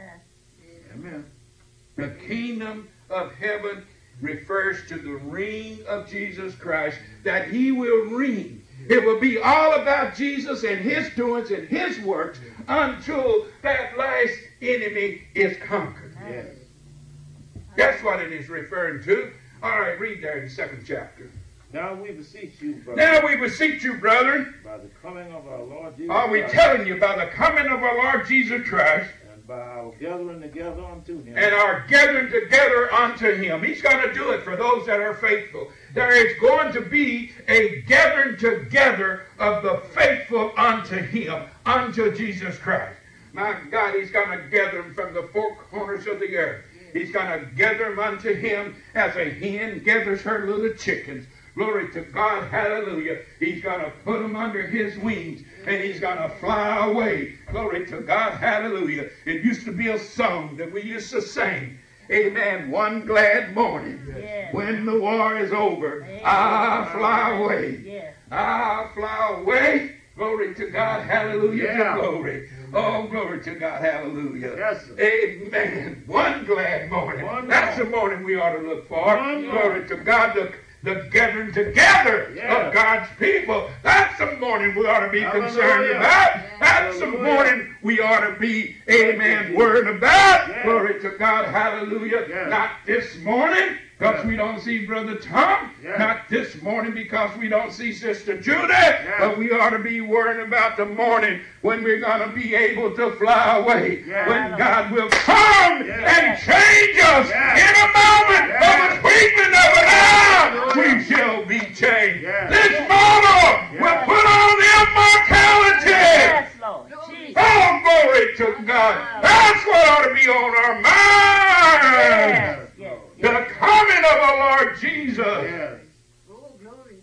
E: Amen.
D: Amen.
C: The kingdom of heaven refers to the reign of Jesus Christ, that he will reign. It will be all about Jesus and his doings and his works until that last enemy is conquered.
D: Yes.
C: That's what it is referring to. All right, read there in the second chapter.
D: Now we beseech you, brother,
C: Now we beseech you, brethren,
D: by the coming of our Lord Jesus
C: are we
D: Christ,
C: telling you by the coming of our Lord Jesus Christ,
D: and by our gathering together unto him,
C: and are gathering together unto him. He's going to do it for those that are faithful. There is going to be a gathering together of the faithful unto him, unto Jesus Christ. My God, he's going to gather them from the four corners of the earth. He's going to gather them unto him as a hen gathers her little chickens. Glory to God, hallelujah. He's going to put them under his wings, and he's going to fly away. Glory to God, hallelujah. It used to be a song that we used to sing. Amen. One glad morning,
E: Yes.
C: when the war is over,
E: Amen.
C: I'll fly away.
E: Yes.
C: I'll fly away. Glory to God, hallelujah,
D: Yeah.
C: to glory. Oh, glory to God, hallelujah.
D: Yes, sir.
C: Amen. One glad morning.
D: One
C: That's the
D: morning.
C: morning we ought to look for.
D: One
C: Glory to God, the, the gathering together
D: Yeah.
C: of God's people. That's the morning we ought to be
D: Hallelujah.
C: concerned about. That's the
D: Hallelujah.
C: morning we ought to be, amen, worried about.
D: Yeah.
C: Glory to God, hallelujah.
D: Yeah.
C: Not this morning, because
D: Yeah.
C: we don't see Brother Tom.
D: Yeah.
C: Not this morning because we don't see Sister Judith.
D: Yeah.
C: But we ought to be worrying about the morning when we're going to be able to fly away.
D: Yeah.
C: When God will come
D: Yeah.
C: and change us
D: Yeah.
C: in a moment
D: Yeah.
C: of a twinkling of an eye. We shall be changed.
D: Yeah.
C: This mortal will
D: Yeah.
C: put on immortality.
E: Yes, Lord. Jesus.
C: Oh, glory to God. That's what ought to be on our minds.
E: Yes. Yes.
C: The coming of our Lord Jesus.
D: Yes.
B: Oh, glory.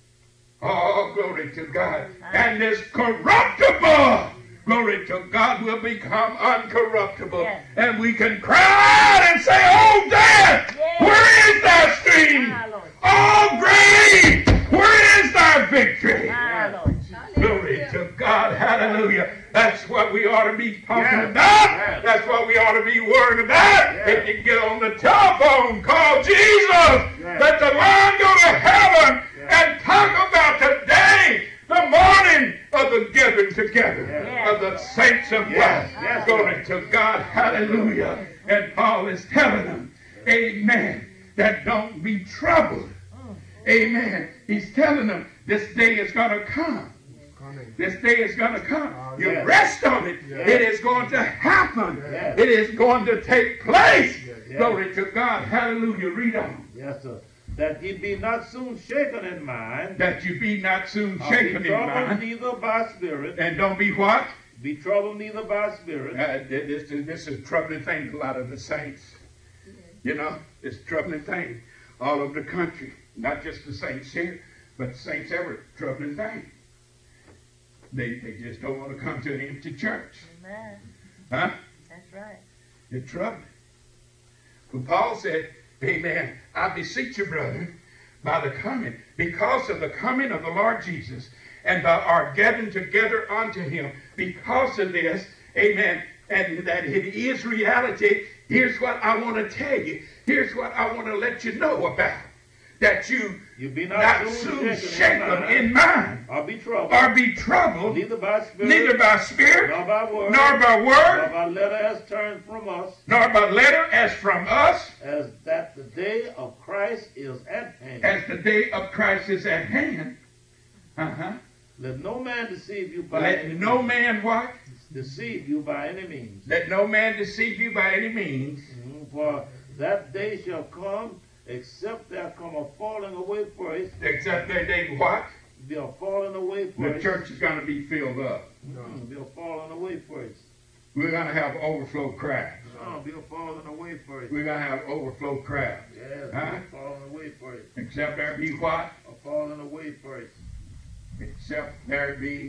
C: Oh, glory to God. And this corruptible, glory to God, will become uncorruptible.
E: Yes.
C: And we can cry out and say, oh, death,
E: Yes.
C: where is thy sting?
E: My Lord.
C: Oh, grave, where is thy victory?
E: My Lord. Jesus.
C: Glory to God. Hallelujah. That's what we ought to be talking
D: Yes.
C: about.
D: Yes.
C: That's what we ought to be worried about.
D: Yes.
C: If you get on the telephone, call Jesus.
D: Yes.
C: Let the line go to heaven
D: Yes.
C: and talk about today, the morning of the gathering together
D: Yes.
C: of the saints of
D: Yes.
C: God.
D: Yes.
C: Glory to God. Hallelujah. And Paul is telling them, amen, that don't be troubled. Amen. He's telling them this day is going to come.
A: Coming.
C: This day is going to come.
A: Oh,
C: You
D: yes.
C: rest on it.
A: Yes.
C: It is going to happen.
D: Yes.
C: It is going to take place.
A: Yes.
D: Yes.
C: Glory to God. Hallelujah. Read on.
D: Yes, sir. That ye be not soon shaken in mind,
C: That you be not soon
D: or
C: shaken
D: be
C: in
D: troubled
C: mind.
D: neither by spirit,
C: And don't be what?
D: be troubled neither by spirit,
C: Uh, this, this is a troubling thing to a lot of the saints. You know, it's a troubling thing all over the country. Not just the saints here, but the saints ever. Troubling thing. They, they just don't want to come to an empty church.
E: Amen.
C: Huh?
E: That's right.
C: They're troubled. But Paul said, amen, I beseech you, brethren, by the coming, because of the coming of the Lord Jesus, and by our gathering together unto him, because of this, amen, and that it is reality, here's what I want to tell you. Here's what I want to let you know about. That you,
D: You be
C: not,
D: not,
C: not
D: soon
C: soon
D: shaken,
C: shaken
D: in
C: in mind,
D: mind, or be troubled,
C: or be troubled,
D: neither by spirit,
C: neither by spirit,
D: nor by word,
C: nor by
D: nor
C: word,
D: by letter as turned from us,
C: nor by letter as from us,
D: as that the day of Christ is at hand.
C: as the day of Christ is at hand. Uh-huh.
D: Let no man deceive you by
C: Let
D: any
C: no
D: means.
C: man what?
D: deceive you by any means.
C: Let no man deceive you by any means.
D: Mhm. For that day shall come, except there come a falling away first.
C: Except that they what?
D: Be a falling away
C: The
D: first.
C: church is going to be filled up.
D: Mhm. Be a falling away first.
C: We're going to have overflow crowds.
D: Oh, be a falling away first.
C: We're going to have overflow crowds.
D: Yes,
C: Huh?
D: be a falling away first.
C: Except there be what?
D: A falling away first.
C: Except there be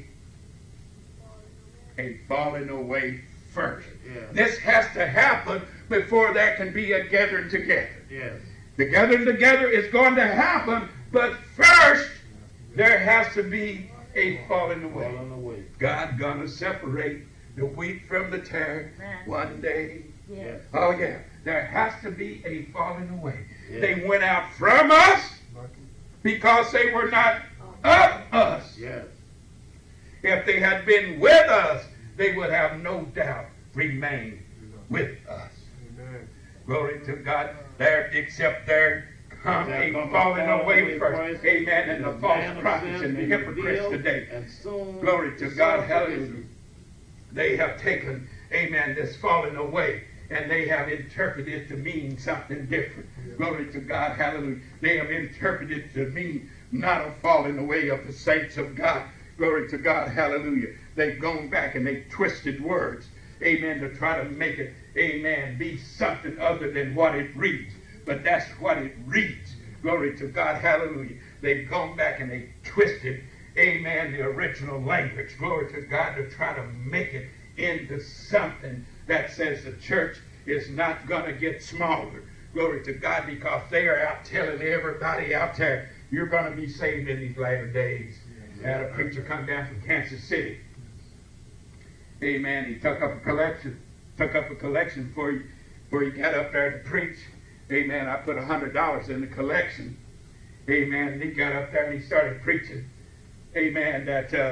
C: a falling away first.
D: Yes.
C: This has to happen before there can be a gathering together.
D: Yes.
C: The gathering together is going to happen, but first there has to be a falling away.
D: Falling away.
C: God gonna separate the wheat from the tare
E: Amen.
C: one day.
E: Yes.
C: Oh yeah, there has to be a falling away.
D: Yes.
C: They went out from us because they were not of us.
D: Yes.
C: If they had been with us, they would have no doubt remained with us.
A: Amen.
C: Glory to God. There, except there come
D: There
C: a
D: come a
C: falling
D: falling
C: away
D: away
C: first.
D: first,
C: Amen. And the
D: the
C: false
D: man of
C: prophets
D: sin
C: and the
D: be
C: hypocrites
D: revealed,
C: today.
D: And soon
C: Glory to
D: the
C: God.
D: son of
C: Hallelujah.
D: perdition.
C: They have taken, amen, this falling away, and they have interpreted it to mean something different. Glory to God. Hallelujah. They have interpreted it to mean not a falling away of the saints of God. Glory to God. Hallelujah. They've gone back and they've twisted words. Amen. To try to make it, amen, be something other than what it reads. But that's what it reads. Glory to God. Hallelujah. They've gone back and they've twisted, amen, the original language. Glory to God, to try to make it into something that says the church is not going to get smaller. Glory to God, because they are out telling everybody out there, you're going to be saved in these latter days. I had a preacher come down from Kansas City. Amen. He took up a collection, took up a collection before he, before he got up there to preach. Amen. I put a hundred dollars in the collection. Amen. And he got up there and he started preaching. Amen. That uh,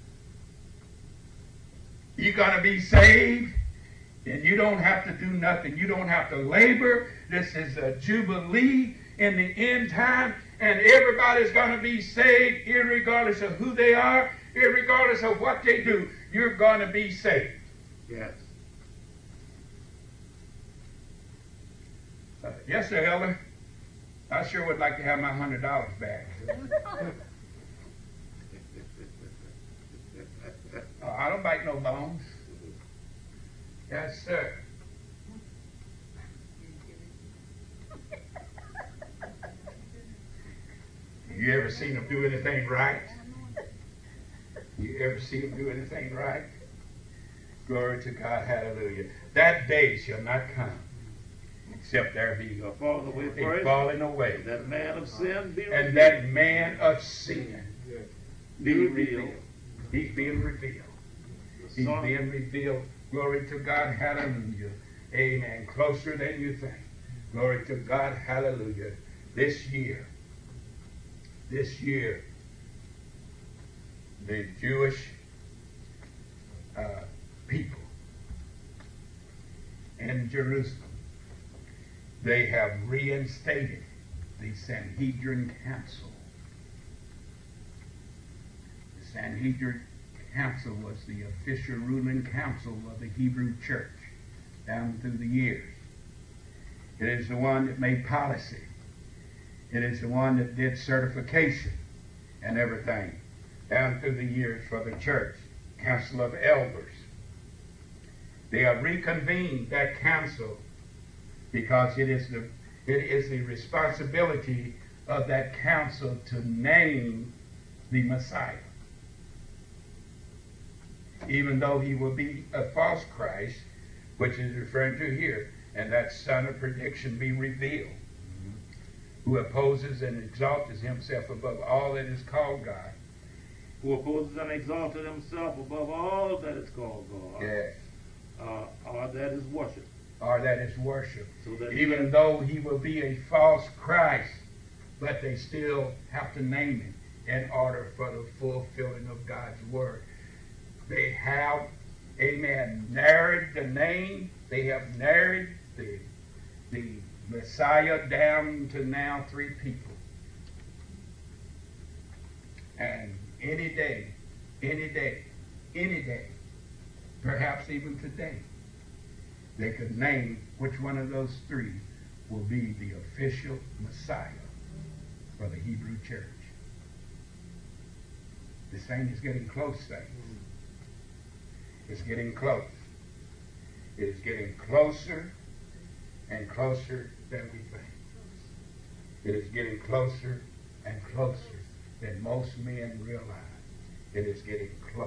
C: you're going to be saved and you don't have to do nothing. You don't have to labor. This is a jubilee in the end time, and everybody's going to be saved irregardless of who they are, irregardless of what they do. You're going to be saved.
D: Yes.
C: Uh, yes, sir, Elder. I sure would like to have my hundred dollars back. Uh, I don't bite no bones. Yes, sir. You ever seen them do anything right? You ever see them do anything right? Glory to God, hallelujah. That day shall not come, except there be
D: A falling away
C: a
D: first.
C: falling away.
D: That man of sin be
C: And
D: revealed.
C: that man of sin
A: Yes.
C: be
D: Be
C: revealed.
D: revealed.
C: He's being revealed.
D: The
C: He's
D: son-
C: being revealed. Glory to God, hallelujah. Amen. Closer than you think. Glory to God, hallelujah. This year, this year, the Jewish uh, people in Jerusalem, they have reinstated the Sanhedrin Council. The Sanhedrin Council was the official ruling council of the Hebrew church down through the years. It is the one that made policy. It is the one that did certification and everything down through the years for the church. Council of Elders. They have reconvened that council because it is the it is the responsibility of that council to name the Messiah. Even though he will be a false Christ, which is referring to here, and that son of prediction be revealed, who opposes and exalts himself above all that is called God.
D: Who opposes and exalted himself above all that is called God.
C: Yes.
D: uh, or that is worship.
C: Or that is worship.
D: So that
C: Even though he will be a false Christ, but they still have to name him in order for the fulfilling of God's word. They have, amen, narrowed the name. They have narrowed the, the Messiah down to now three people. And any day, any day, any day, perhaps even today, they could name which one of those three will be the official Messiah for the Hebrew church. This thing is getting close, saints. It's getting close. It is getting closer and closer than we think. It is getting closer and closer than most men realize. It is getting close.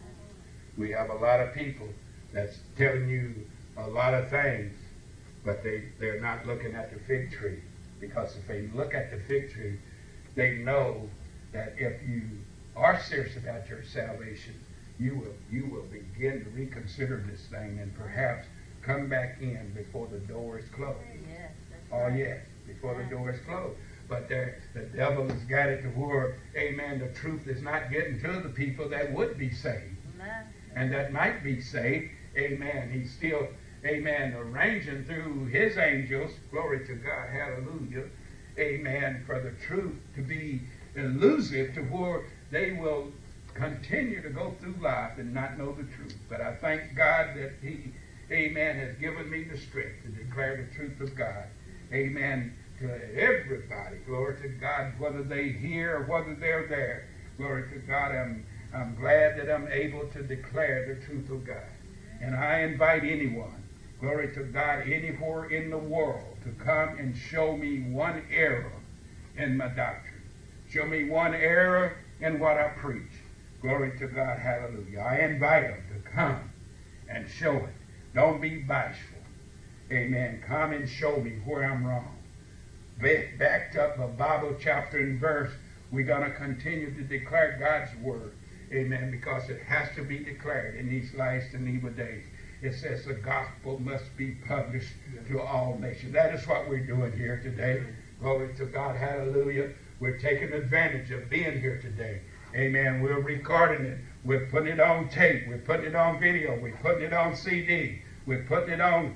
C: We have a lot of people that's telling you a lot of things, but they, they're not looking at the fig tree. Because if they look at the fig tree, they know that if you are serious about your salvation, you will you will begin to reconsider this thing and perhaps come back in before the door is closed.
E: Yes, that's
C: Oh
E: right.
C: yes, before the door is closed. But there, the devil has got it to where, amen, the truth is not getting to the people that would be saved.
E: Amen.
C: And that might be saved. Amen. He's still, amen, arranging through his angels, glory to God, hallelujah, amen, for the truth to be elusive to where they will continue to go through life and not know the truth. But I thank God that he, amen, has given me the strength to declare the truth of God. Amen. To everybody, glory to God, whether they hear or whether they're there. Glory to God, I'm, I'm glad that I'm able to declare the truth of God. And I invite anyone, glory to God, anywhere in the world to come and show me one error in my doctrine. Show me one error in what I preach. Glory to God, hallelujah. I invite them to come and show it. Don't be bashful. Amen. Come and show me where I'm wrong. Backed up a Bible chapter and verse, we're going to continue to declare God's word. Amen. Because it has to be declared in these last and evil days. It says the gospel must be published to all nations. That is what we're doing here today. Glory to God. Hallelujah. We're taking advantage of being here today. Amen. We're recording it. We're putting it on tape. We're putting it on video. We're putting it on C D. We're putting it on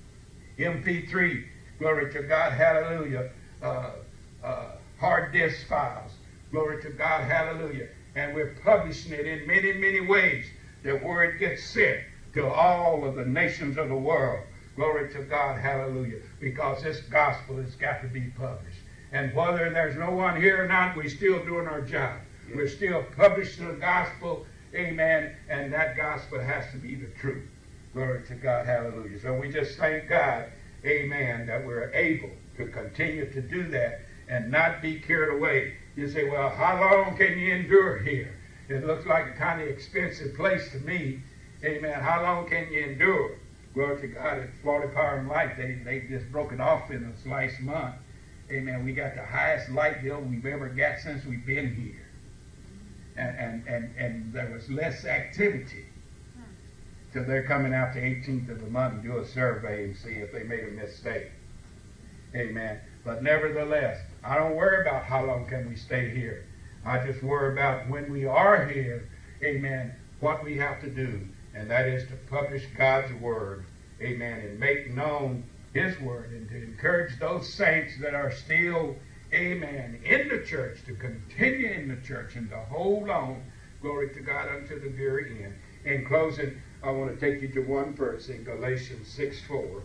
C: M P three. Glory to God. Hallelujah. Uh, uh, hard disk files. Glory to God. Hallelujah. And we're publishing it in many, many ways that where it gets sent to all of the nations of the world. Glory to God. Hallelujah. Because this gospel has got to be published. And whether there's no one here or not, we're still doing our job. Yes. We're still publishing the gospel. Amen. And that gospel has to be the truth. Glory to God. Hallelujah. So we just thank God, amen, that we're able to continue to do that and not be carried away. You say, well, how long can you endure here? It looks like a kind of expensive place to me. Amen. How long can you endure? Glory to God. At Florida Power and Light, they, they just broke it off in this last month. Amen. We got the highest light bill we've ever got since we've been here. And, and, and, and there was less activity. So they're coming out the eighteenth of the month and do a survey and see if they made a mistake. Amen. But nevertheless, I don't worry about how long can we stay here. I just worry about when we are here, amen, what we have to do. And that is to publish God's word, amen, and make known his word and to encourage those saints that are still, amen, in the church to continue in the church and to hold on, glory to God, unto the very end. In closing, I want to take you to one verse in Galatians six four.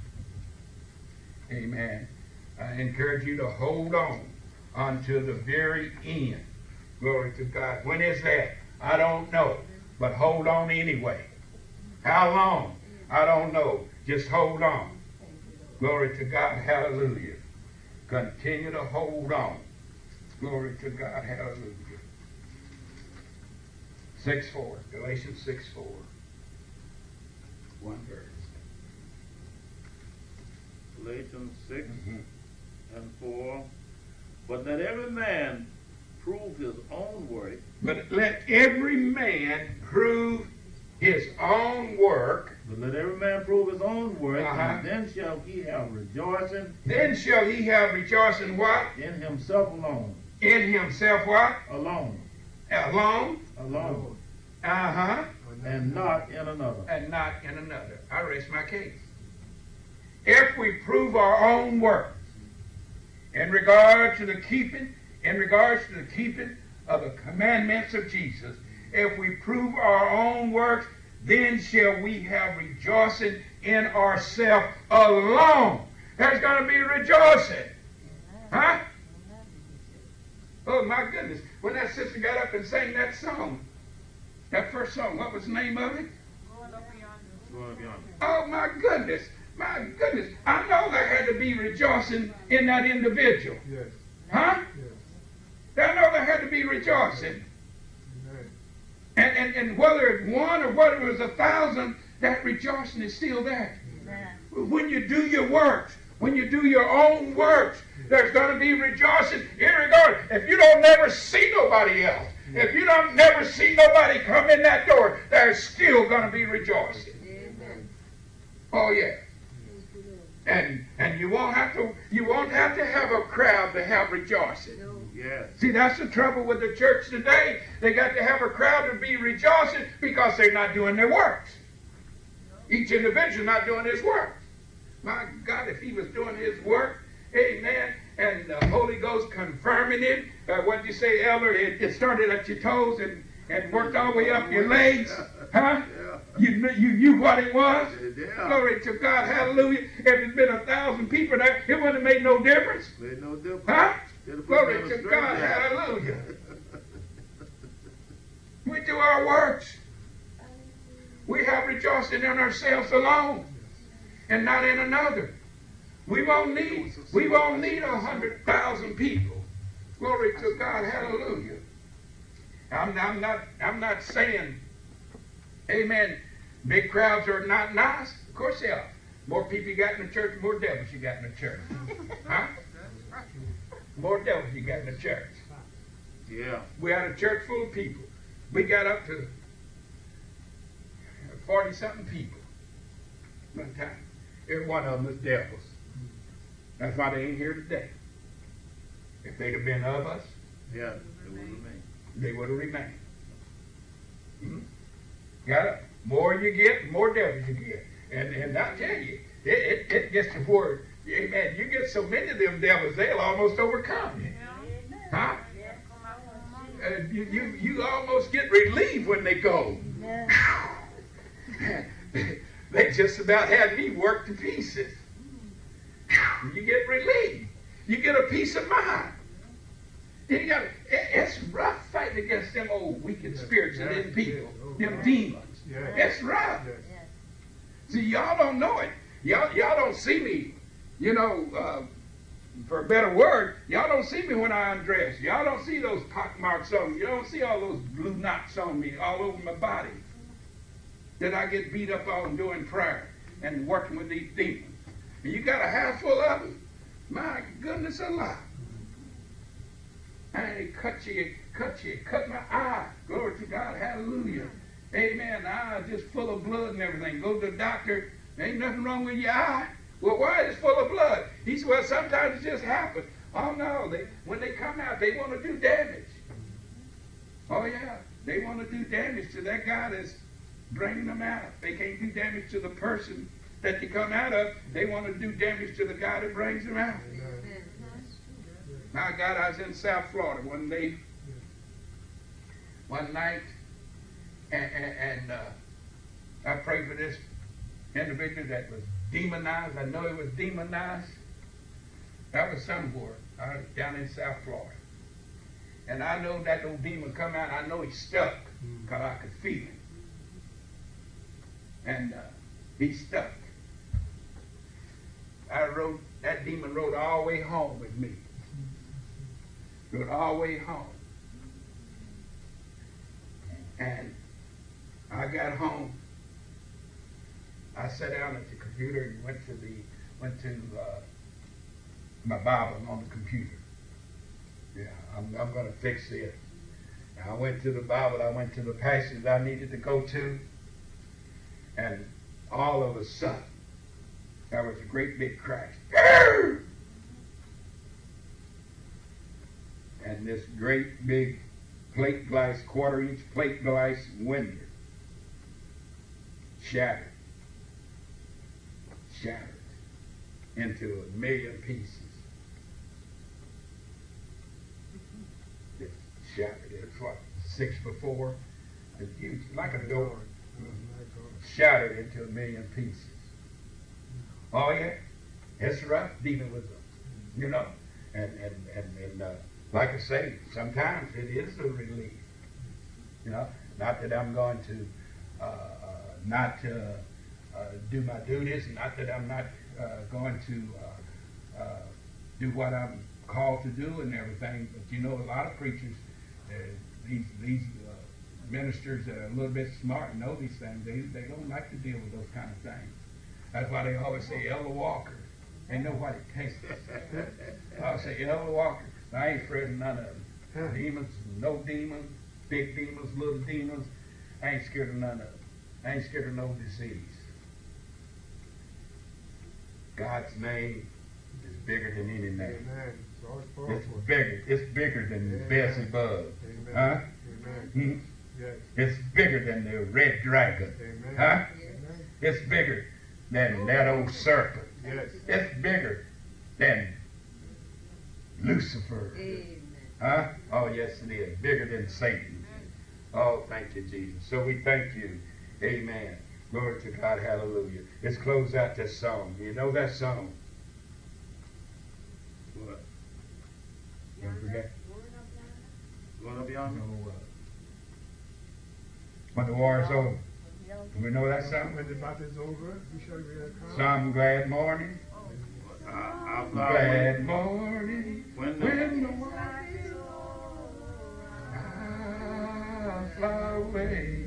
C: Amen. I encourage you to hold on until the very end. Glory to God. When is that? I don't know. But hold on anyway. How long? I don't know. Just hold on. Glory to God. Hallelujah. Continue to hold on. Glory to God. Hallelujah. six four. Galatians six four. One verse.
D: Galatians six
C: Mm-hmm.
D: and four. But let every man prove his own work.
C: But let every man prove his own work
D: But let every man prove his own work,
C: Uh-huh.
D: and then shall he have rejoicing
C: Then shall he have rejoicing what?
D: in himself alone.
C: In himself what?
D: Alone.
C: Alone.
D: Alone.
C: Uh-huh.
D: And not in another.
C: And not in another. I rest my case. If we prove our own works in regard to the keeping, in regards to the keeping of the commandments of Jesus, if we prove our own works, then shall we have rejoicing in ourselves alone. There's going to be rejoicing. Huh? Oh my goodness. When that sister got up and sang that song, that first song, what was the name of it?
D: Going beyond.
C: Oh my goodness. My goodness. I know there had to be rejoicing in that individual.
A: Yes.
C: Huh?
A: Yes.
C: I know there had to be rejoicing.
A: Amen.
C: And, and, and whether it's one or whether it was a thousand, that rejoicing is still there.
E: Amen.
C: When you do your works, when you do your own works, there's going to be rejoicing in regard. If you don't never see nobody else, if you don't never see nobody come in that door, there's still going to be rejoicing.
B: Amen.
C: Oh yeah. And and you won't have to you won't have to have a crowd to have rejoicing.
D: Yes.
C: See, that's the trouble with the church today. They got to have a crowd to be rejoicing because they're not doing their works. Each individual not doing his work. My God, if he was doing his work, amen, and the Holy Ghost confirming it, uh, what did you say, Elder? It, it started at your toes and, and worked all the way up your legs. Huh?
D: Yeah.
C: You, kn- you knew what it was?
D: Yeah.
C: Glory to God, hallelujah. If it's been a thousand people there, it wouldn't have made no difference.
D: Made no difference.
C: Huh?
D: It'll put
C: Glory
D: me on a
C: to
D: straight
C: God,
D: path.
C: hallelujah. We do our works. We have rejoicing in ourselves alone and not in another. We won't need, we won't need a hundred thousand people. Glory to God, hallelujah. I'm, I'm not, I'm not saying, amen, big crowds are not nice. Of course they are. More people you got in the church, the more devils you got in the church. Huh? More devils you got in the church.
D: Yeah.
C: We had a church full of people. We got up to forty-something people one time. Every one of them was devils. That's why they ain't here today. If they'd have been of us,
D: Yeah. It was me.
C: they would have remained. Hmm? Got up. More you get, the more devils you get. And and I tell you, it, it, it gets to where, amen, you get so many of them devils, they'll almost overcome you. Huh? Uh, you, you, you almost get relieved when they go. They just about had me worked to pieces. You get relieved. You get a peace of mind. Then you got it, it's rough fighting against them old wicked spirits and them people, them demons.
A: Yes.
C: It's rough.
A: Yes.
C: See, y'all don't know it. Y'all, y'all don't see me, you know, uh, for a better word, y'all don't see me when I undress. Y'all don't see those pock marks on me. You don't see all those blue knots on me all over my body that I get beat up on doing prayer and working with these demons. And you got a house full of them? My goodness alive. And it cut you, cut you, cut my eye. Glory to God, hallelujah. Amen. The eye is just full of blood and everything. Go to the doctor, there ain't nothing wrong with your eye. Well, why is it full of blood? He said, well, sometimes it just happens. Oh, no. They, when they come out, they want to do damage. Oh, yeah. They want to do damage to that guy that's bringing them out. They can't do damage to the person that they come out of. They want to do damage to the guy that brings them out. My God, I was in South Florida one day, one night, and, and, and uh, I prayed for this individual that was demonized. I know he was demonized. That was somewhere uh, down in South Florida. And I know that old demon come out. I know he's stuck because I could feel him. And uh, he's stuck. I rode, that demon rode all the way home with me. Rode all the way home. And I got home. I sat down at the computer and went to the went to uh, my Bible on the computer. Yeah, I'm, I'm going to fix this. I went to the Bible. I went to the passage I needed to go to, and all of a sudden, there was a great big crash. And this great big plate glass, quarter inch plate glass window shattered. Shattered into a million pieces. It shattered. It's what, six before? It's huge, like a door. Shattered into a million pieces. Oh yeah, it's rough dealing with them, you know. And and and, and uh, like I say, sometimes it is a relief, you know. Not that I'm going to uh, uh, not uh, uh, do my duties, not that I'm not uh, going to uh, uh, do what I'm called to do and everything. But you know, a lot of preachers, uh, these these uh, ministers that are a little bit smart and know these things, they they don't like to deal with those kind of things. That's why they always say Elder Walker. They know what it takes. I'll say Elder Walker. I ain't afraid of none of them. Demons, no demons, big demons, little demons. I ain't scared of none of them. I ain't scared of no disease. God's name is bigger than any name.
A: Amen. So
C: It's bigger. It's bigger than
A: Amen.
C: Beelzebub.
A: Amen.
C: Huh?
A: Amen.
C: Hmm?
A: Yes.
C: It's bigger than the red dragon.
A: Amen.
C: Huh?
A: Amen.
C: It's bigger than that old serpent.
A: Yes.
C: It's bigger than Lucifer.
B: Amen.
C: Huh? Oh, yes, it is. Bigger than Satan. Oh, thank you, Jesus. So we thank you. Amen. Glory to God. Hallelujah. Let's close out this song. You know that song?
D: What?
C: Don't forget.
D: Going up yonder?
C: No, uh, when the war is over. Do we know that song?
A: When the battle is over, we shall be a crown.
C: Some glad morning.
D: Uh, I'll fly
C: Glad
D: away.
C: morning.
D: When the-
C: When the war is over. I'll fly away.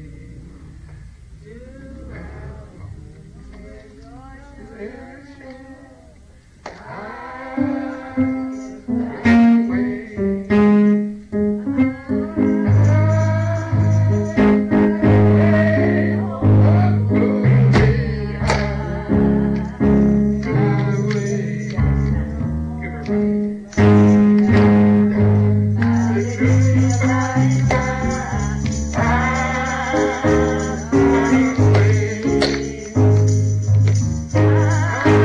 C: I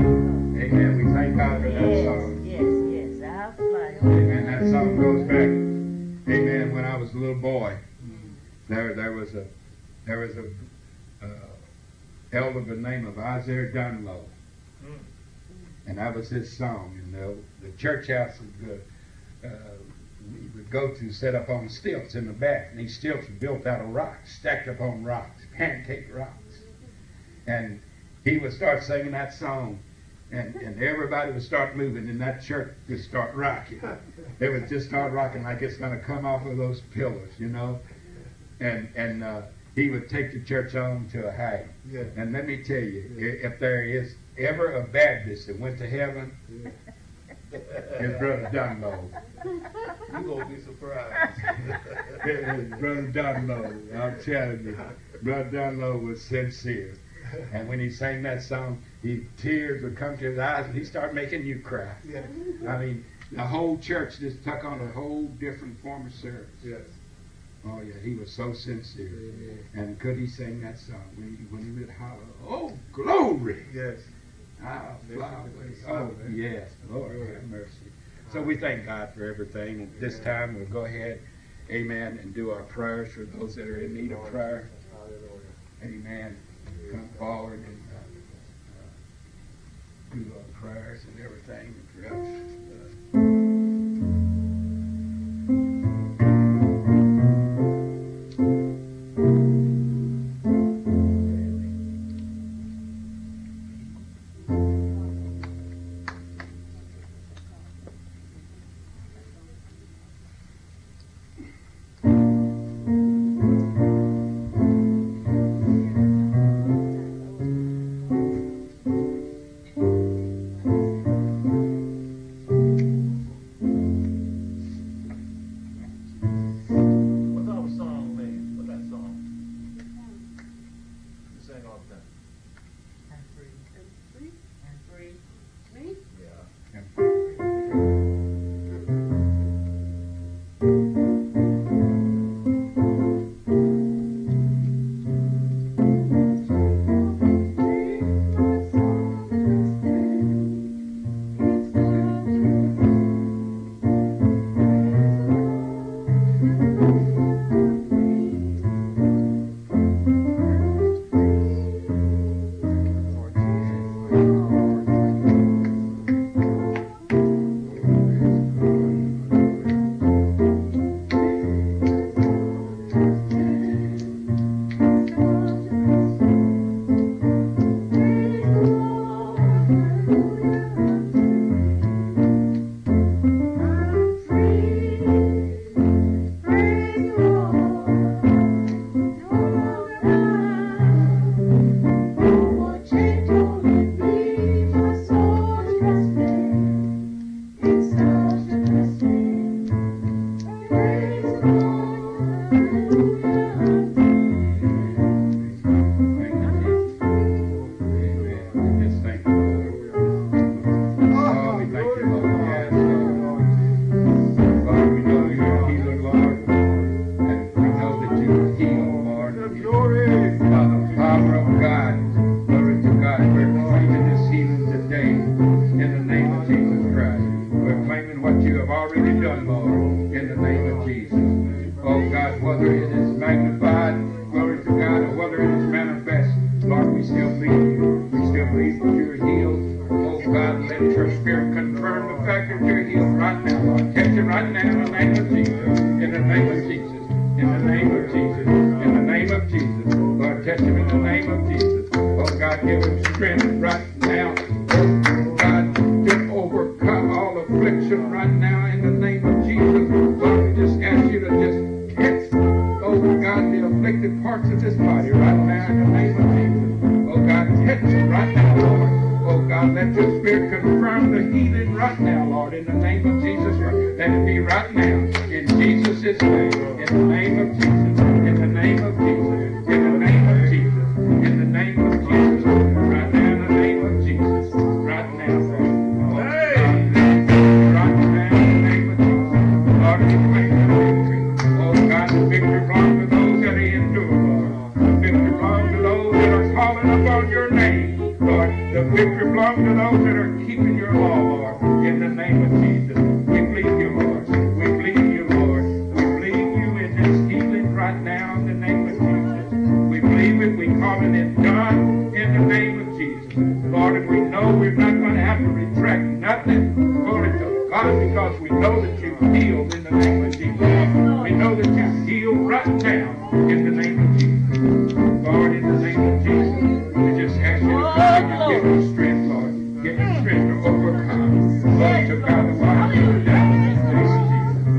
C: Amen. We thank God for that
E: Yes,
C: song.
E: yes, yes. I'll fly.
C: Amen. That song goes back, amen, when I was a little boy. There there was a there was a uh, elder by the name of Isaiah Dunlow. And that was his song. And the, the church house would, uh, we would go to set up on stilts in the back. And these stilts were built out of rocks, stacked up on rocks, pancake rocks. And he would start singing that song. And, and everybody would start moving, and that church would start rocking. It would just start rocking like it's going to come off of those pillars, you know. And and uh, he would take the church on to a high.
A: Yeah.
C: And let me tell you, i- if there is ever a Baptist that went to heaven, it's Brother Dunlow.
D: You're going to be surprised.
C: It's Brother Dunlow. I'm telling you, Brother Dunlow was sincere. And when he sang that song, he tears would come to his eyes, and he started making you cry.
A: Yeah.
C: I mean, the whole church just took on a whole different form of service.
A: Yes.
C: Oh yeah, he was so sincere.
A: Amen.
C: And could he sing that song when he, when he would holler, "Oh glory,
A: Yes.
C: I'll
A: Listen
C: fly
A: to
C: away."
A: that
C: Oh
A: song, man.
C: yes, Lord have mercy. So we thank God for everything. And this time we'll go ahead, amen, and do our prayers for those that are in need of prayer.
A: Hallelujah.
C: Amen. Come forward and uh, uh, do our prayers and everything for us. Uh,
D: What's our song name? What's that song? You sing all the time.
E: I'm free. I'm free.
B: Me?
D: Yeah.
C: victory belongs to those that are keeping your law, Lord, in the name of Jesus. We believe you, Lord. We believe you, Lord. We believe you in this healing right now in the name of Jesus. We believe it. We call it done in the name of Jesus. Lord, and we know we're not going to have to retract nothing. Glory to God, because we know that you've healed in the name of Jesus. We know that you've healed right now in the name of Jesus. Lord, in the name of Jesus, we just ask you to continue to give us strength, Lord. Give us strength to overcome. Glory to God, the wise and the devil in the name of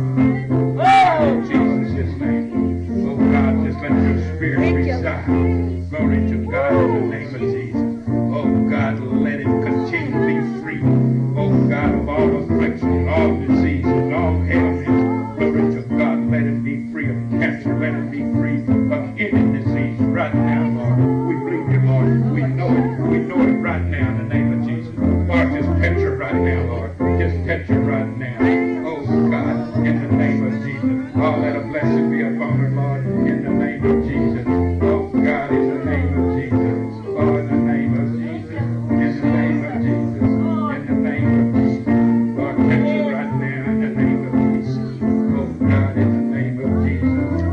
C: Jesus. In Jesus' name. Oh God, just let your spirit reside. Glory to God in the name of Jesus. Oh God, let it continue to be free. Oh God, of all affliction, all diseases, all ailments. Glory to God, let it be free of cancer. Let it be free of any disease right now, Lord. We believe you, Lord. We know it. We know it right now in the name of Jesus. Lord, just touch her right now, Lord. Just touch her right now. Oh God, in the name of Jesus. Oh, let a blessing be upon her, Lord, in the name of Jesus. Oh God, in the name of Jesus. Oh, in the name of Jesus. In the name of Jesus. In the name of Jesus. Lord, touch her right now in the name of Jesus. Oh God, in the name of Jesus.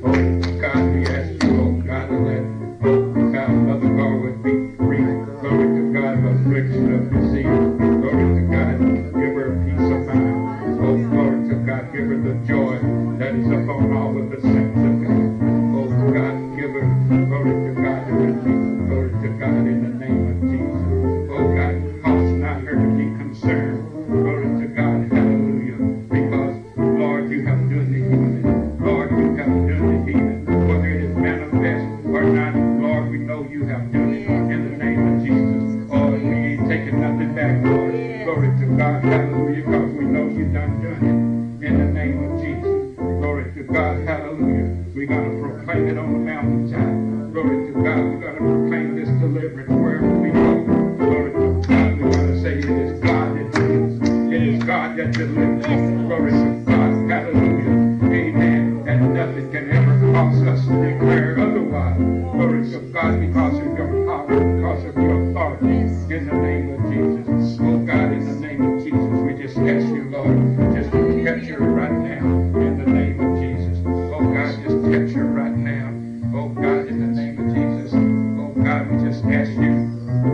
C: Oh God, we ask you, oh God, to let, oh God, Mother God would be free. Glory to God, of affliction of disease. Glory to God, give her peace of mind. Oh, glory to God, give her the joy that is upon all of the saints of God. Oh God, give her, glory to God, to her peace. Glory to God, in the name of Jesus. Oh God, cause not her to be concerned. Glory to God, hallelujah. Because, Lord, you have done the healing. Lord, you have done the healing. Whether it is manifest or not, Lord, we know you have done it in the name of Jesus. Oh, and we ain't taking nothing back, Lord. Glory to God, hallelujah, because we know you done done it in the name of Jesus. Glory to God, hallelujah. We're going to proclaim it on the mountaintop. Glory to God, we're going to proclaim this deliverance wherever we go. Glory to God, we're going to say it is God that heals. It is God that delivers. Glory to God, hallelujah. Amen. And nothing can ever cause us to declare otherwise. Glory to God, because of your power, because of your authority, in the name of Jesus. Oh God, in the name of Jesus, we just ask you, Lord, just to touch her right now, in the name of Jesus. Oh God, just touch her right now. Oh God, in the name of Jesus. Oh God, we just ask you.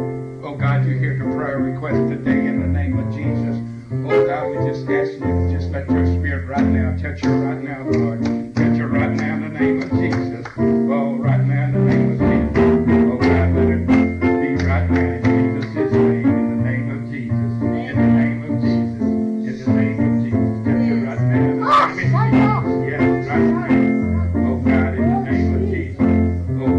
C: Oh God, you hear the prayer request today in the name of Jesus. Oh God, we just ask you to just let your spirit right now touch her right now, Lord. Touch her right now in the name of Jesus. Oh, right now in the name of Jesus. Oh God, let it be right now in Jesus' name, in the name of Jesus. In the name of Jesus. In the name of Jesus. Touch her right now in the name of Jesus. Yes, right now. Oh God, in the name of Jesus. Oh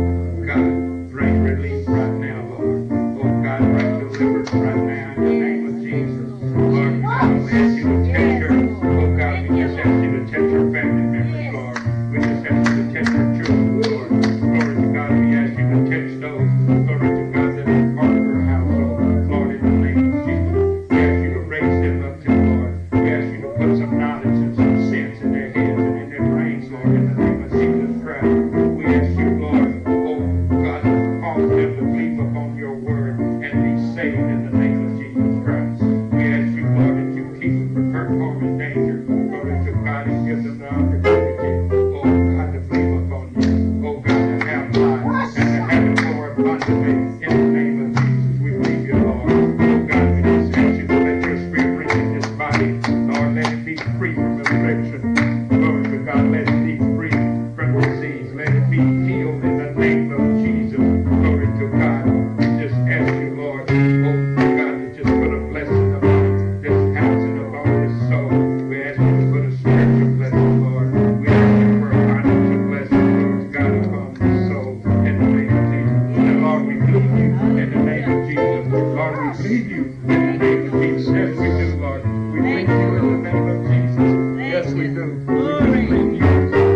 C: God, bring relief right now, Lord. Oh God, bring deliverance right now in the name of Jesus. Lord, God, we ask you to touch her. Oh God, we just ask you to touch her family members, Lord. We just ask you to touch her children, Lord. Glory to God, we ask you to touch those, glory to God, that are part of her household. Lord, in the name of Jesus, we ask you to raise them up to Lord. We ask you to put some knowledge and some sense in their heads and in their brains, Lord, in the name of Jesus Christ. We ask you, Lord, oh God, to cause them to believe upon your word and be saved in the name of Jesus Christ. We ask you, Lord, that you keep them from hurt, harm, and danger. Glory to God, and give them the opportunity, oh God, to believe upon you. Oh God, to have life and to have it more abundantly in the name of Jesus. We believe you, Lord. Oh God, we just ask you to let your spirit reach in this body. Lord, let it be free from affliction. Glory to God, let it be free from disease. Let it be healed in the name of Jesus. Glory to God. We just ask you, Lord, oh God, to just put a blessing upon this house and upon this soul. We ask you to put a spiritual blessing, Lord. We ask you for a financial blessing, Lord God, upon this soul in the name of Jesus. And Lord, we believe you in the name of Jesus. Lord, we believe you in the name of Jesus. Yes, we do, Lord. We believe you in the name of Jesus. Yes, we do. We believe you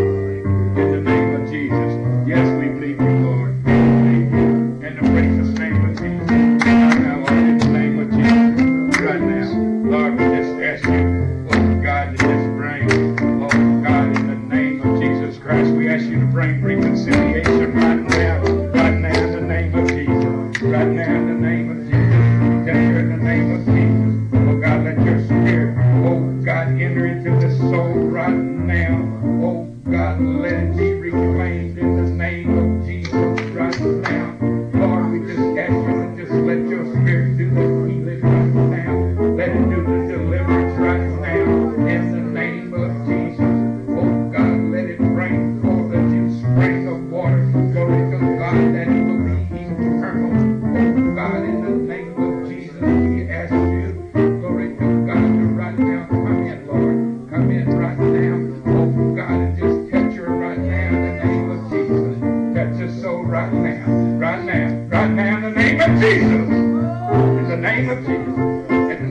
C: in the name of Jesus. Yes, we believe you, Lord. We believe you in the precious name of Jesus. Right now, Lord, in the name of Jesus. Right now, Lord, we just ask you, oh God, to just bring, oh God, in the name of Jesus Christ, we ask you to bring reconciliation right now, right now in the name of Jesus. Right now in the name of Jesus. That you're in the name of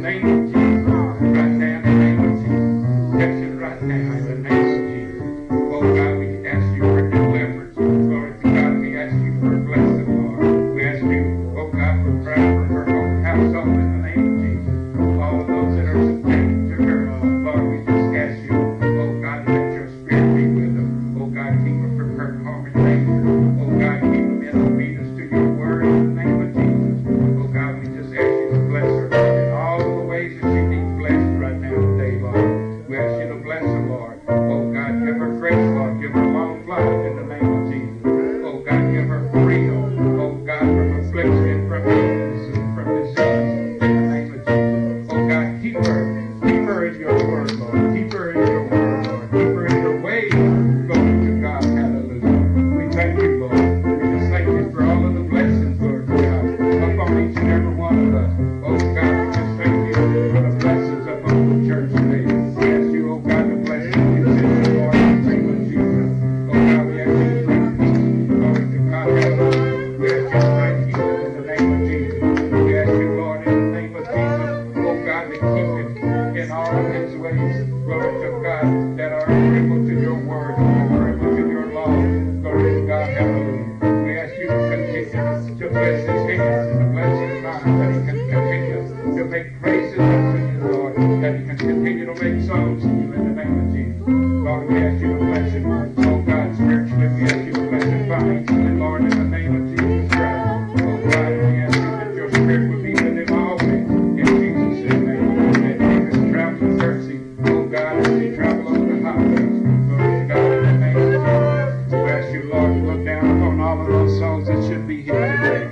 C: name of Jesus. Right now, in the name of Jesus. Touch it right now, in the name of Jesus. Oh God, we ask you for deliverance. Glory to God, we ask you for blessing, Lord. We ask you, oh God, for prayer for her whole household in the name of Jesus. All of those that are subject to her, Lord, we just ask you, oh God, let your spirit be with them. Oh God, keep them from hurt, harm, and danger. Oh God, keep them in obedience to your word in the name of Jesus. Oh God, we just ask you to bless her in all the ways that she needs blessed right now today, Lord. We ask you to bless her, Lord. Oh God, give her grace, Lord. Give her long life in the name of Jesus. Oh God, give her freedom. Oh God, from affliction, from illness, and from disease in the name of Jesus. Oh God, keep her. Keep her in your word, Lord. Keep her in your word, Lord. Keep her in your ways. Glory to God. Hallelujah. We thank you, Lord. We just thank you for all of the blessings, Lord God, upon each and every one of us. Oh God, we just thank you for the blessings upon the church today. We ask you, oh God, to bless the musicians, Lord, in the name of Jesus. Oh God, we ask you to bring peace. Glory to God. Hallelujah. We ask you to bring healing in the name of Jesus. We ask you, Lord, in the name of Jesus, oh God, to keep him in all of his ways. Glory to God, that are agreeable to your word, agreeable to your law. Glory to God. Hallelujah. We ask you to continue to bless his hands and to bless his mind, that he can continue to make praises unto you, Lord, that he can continue to make songs to you in the name of Jesus. Lord, we ask you to bless him. Oh God, spiritually, we ask you to bless him financially, Lord, in the name of Jesus Christ. Oh God, we ask you that your spirit will be with him always in Jesus' name. And give him traveling mercy, oh God, as he travel over the highways. Glory to God in the name of Jesus. We ask you, Lord, to look down upon all of those souls that should be here today.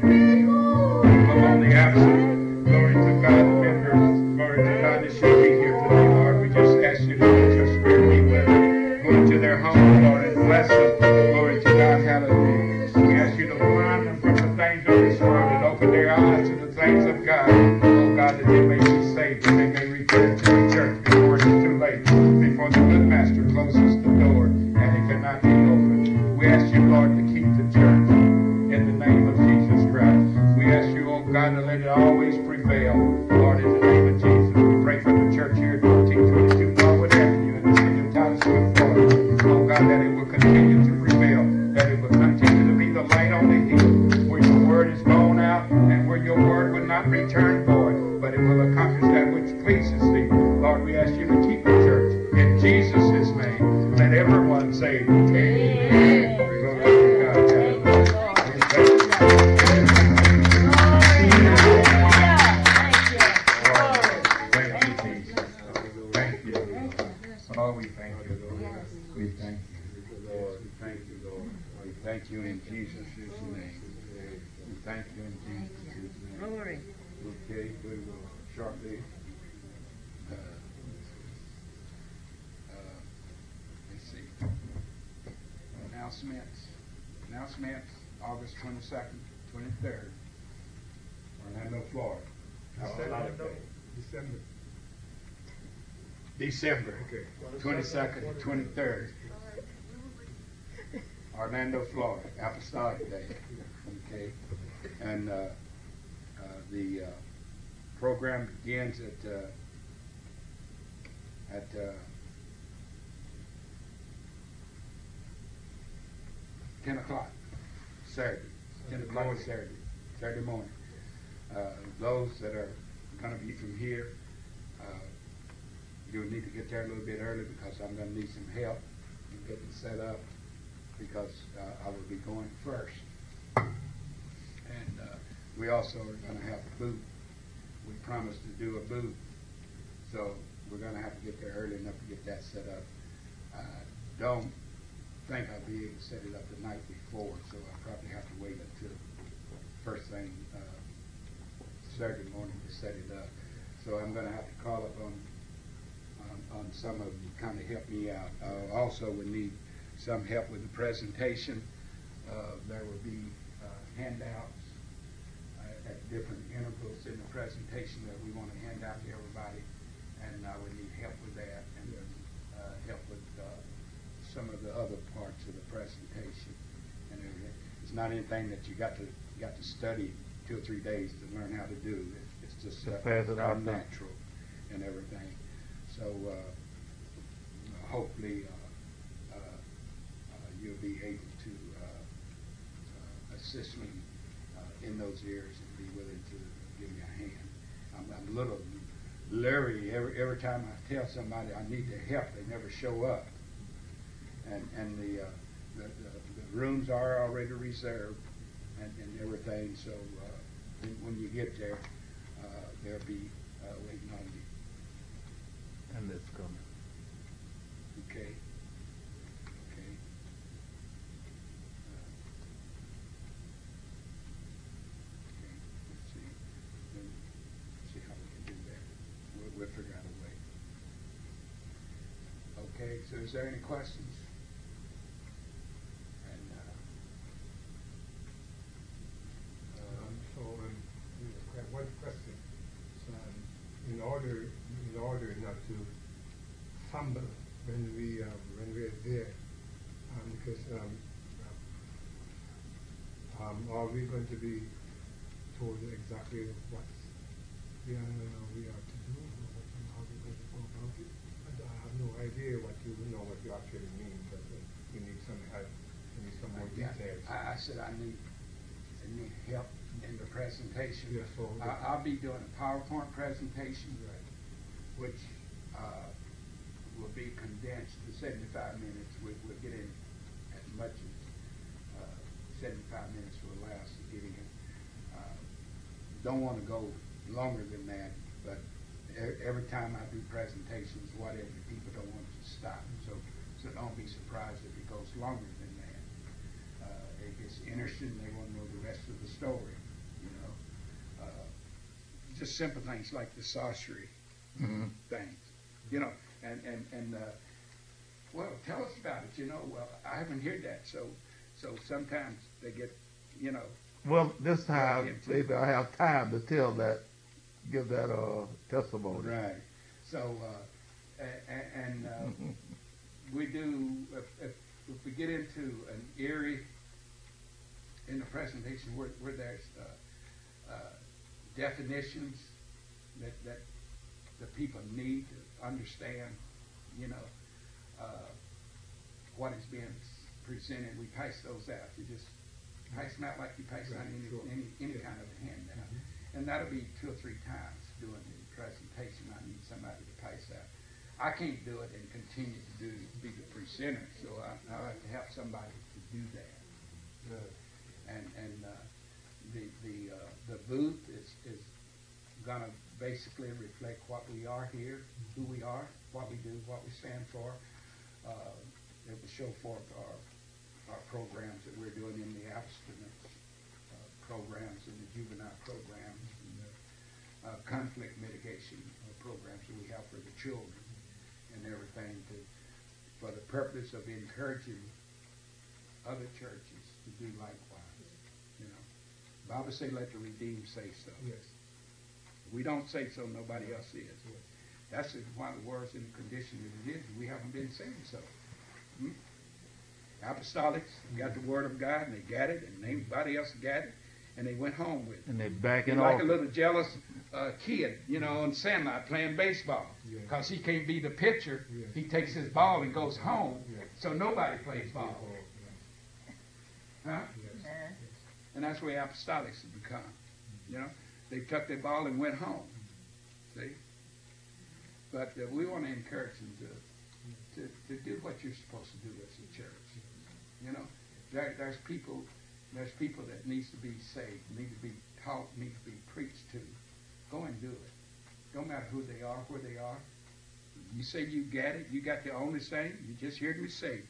C: Upon the absent, glory to God, members, glory to God that should be here today, Lord. We just ask you to let your spirit be with them. Go into their homes, Lord, and bless them. Glory to God, hallelujah. We ask you to blind them from the things of this world and open their eyes to the things of God. Oh God, that they may be saved, that they may return to the church before it is too late, before the good master closes the door and it cannot be opened. We ask you, Lord, to keep the church in the name of Jesus Christ. We ask you, oh God, to let it always prevail, Lord, in the name of Jesus. We pray for the church here at fourteen twenty-two Norwood Avenue in the city of Titusville, Florida. Oh God, that it will continue to prevail, that it will continue to be the light on the hill, where your word is gone out and where your word will not return void, but it will accomplish that which pleases thee. Lord, we ask you to keep the church in Jesus' name. Let everyone say, amen. Glory to God. Hallelujah. Thank you, Jesus. Thank you. Oh, we thank you, Lord. We thank you, Lord. We thank you, Lord. We thank you in Jesus' name. We thank you in Jesus' name.
E: Glory.
C: Okay, we will shortly. Uh, uh, let's see. Announcements. Announcements. August twenty-second, twenty-third. Orlando, Florida.
A: December. December.
C: December.
A: Okay.
C: twenty-second and twenty-third. Orlando, Florida. Apostolic Day. Okay. And uh, uh, the uh, program begins at uh, at uh, ten o'clock Saturday. ten o'clock Saturday. Saturday morning. Uh, those that are going to be from here, uh, you'll need to get there a little bit early because I'm going to need some help in getting set up because uh, I will be going first. And uh, we also are going to have a booth. We promised to do a booth. So we're going to have to get there early enough to get that set up. I don't think I'll be able to set it up the night before, so I'll probably have to wait until first thing uh, Saturday morning to set it up. So I'm going to have to call up on, on, on some of you to kind of help me out. I uh, also would need some help with the presentation. Uh, there will be uh, handouts uh, at different intervals in the presentation that we want to hand out to everybody, and I would need help with that, and then uh, help with uh, some of the other parts of the presentation and everything. It's not anything that you got to you got to study two or three days to learn how to do. It's, it's just uh,
D: pass it out
C: natural. and everything. So uh, hopefully uh, uh, uh, you'll be able to uh, uh, assist me uh, in those areas and be willing to give me a hand. I'm, I'm a little leery every, every time I tell somebody I need their help, they never show up. And, and the, uh, the, the, the rooms are already reserved and, and everything, so uh, when, when you get there, uh, they'll be uh, waiting on you.
F: And it's coming.
C: Okay. Okay. Uh, okay. Let's see. Let's see how we can do that. We'll, we'll figure out a way. Okay. So, is there any questions? And uh,
A: Um, so, um, we have one question. So, um, in order, in order not to fumble when we, um, when we're there, um, because um, um, are we going to be told exactly what we are, uh, we are to do, or what, how we're going to go about it? And I have no idea what you know what you actually mean, but uh, we need some help. We need some more
C: yeah,
A: details.
C: I, I said I need, I need help in the presentation.
A: Yeah, so
C: I, I'll be doing a PowerPoint presentation,
A: Right.
C: which uh, will be condensed to seventy-five minutes. We, we'll get in as much as uh, seventy-five minutes will allow us to get in. Uh, don't want to go longer than that, but e- every time I do presentations, whatever, people don't want to stop. So, so don't be surprised if it goes longer than that. Uh, it gets interesting. They want to know the rest of the story, you know. Uh, just simple things like the sorcery
F: Mm-hmm.
C: things, you know, and, and, and, uh, well, tell us about it, you know, well, I haven't heard that, so, so sometimes they get, you know,
F: Well, this time,
C: Yeah,
F: maybe I have time to tell that, give that uh, testimony.
C: right, so, uh, and, and uh, we do, if, if, if we get into an area in the presentation where, where there's, uh, uh, definitions that, that the people need to understand, you know, uh, what is being presented. We pass those out. You just pass them out like you pass out
A: Right,
C: any,
A: sure.
C: any, any kind of a handout. And that'll be two or three times during the presentation. I need somebody to pass out. I can't do it and continue to do be the presenter, so I, I have to have somebody to do that.
A: Right.
C: And and uh, the the uh, the booth is is going to basically reflect what we are here, who we are, what we do, what we stand for. Uh, it will show forth our our programs that we're doing in the abstinence uh, programs and the juvenile programs and the uh, conflict mitigation uh, programs that we have for the children and everything to, for the purpose of encouraging other churches to do likewise. You know, the Bible say, "Let the redeemed say so."
A: Yes.
C: We don't say so, nobody else is.
A: Yes.
C: That's why the world's in the condition that it is. We haven't been saying so. Hmm? Apostolics got the word of God, and they got it, and anybody else got it, and they went home with it.
F: And they're backing
C: Like
F: off.
C: a little jealous uh, kid, you know, on Sandlot playing baseball.
A: Yeah.
C: Because he can't be the pitcher,
A: Yeah.
C: he takes his ball and goes home,
A: Yeah.
C: so nobody plays ball.
A: Oh,
C: Huh?
A: yes. Yes.
E: Uh,
C: And that's where apostolics have become. You know, they took their ball and went home. See? But uh, we want to encourage them to, to, to do what you're supposed to do as a church. You know, there, there's people, there's people that needs to be saved, need to be taught, need to be preached to. Go and do it. Don't matter who they are, where they are. You say you got it, you got the only thing. You just heard me say.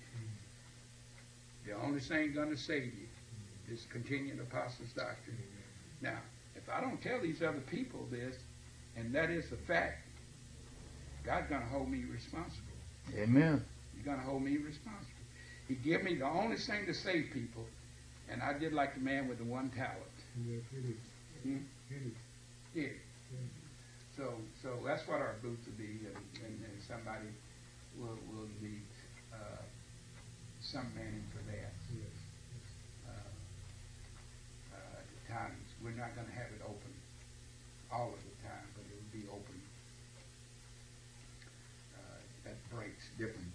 C: The only thing going to save you is continuing the apostles' doctrine. Now, if I don't tell these other people this, and that is a fact, God's going to hold me responsible.
F: Amen.
C: He's going to hold me responsible. He gave me the only thing to save people, and I did like the man with the one talent.
A: Yes, it is.
C: Hmm?
A: It is.
C: Yeah.
A: Yes.
C: So, so that's what our booth will be, and, and, and somebody will will need uh, some manning for that.
A: Yes.
C: Uh, uh, at the times, we're not going to have it open all of the time, but it will be open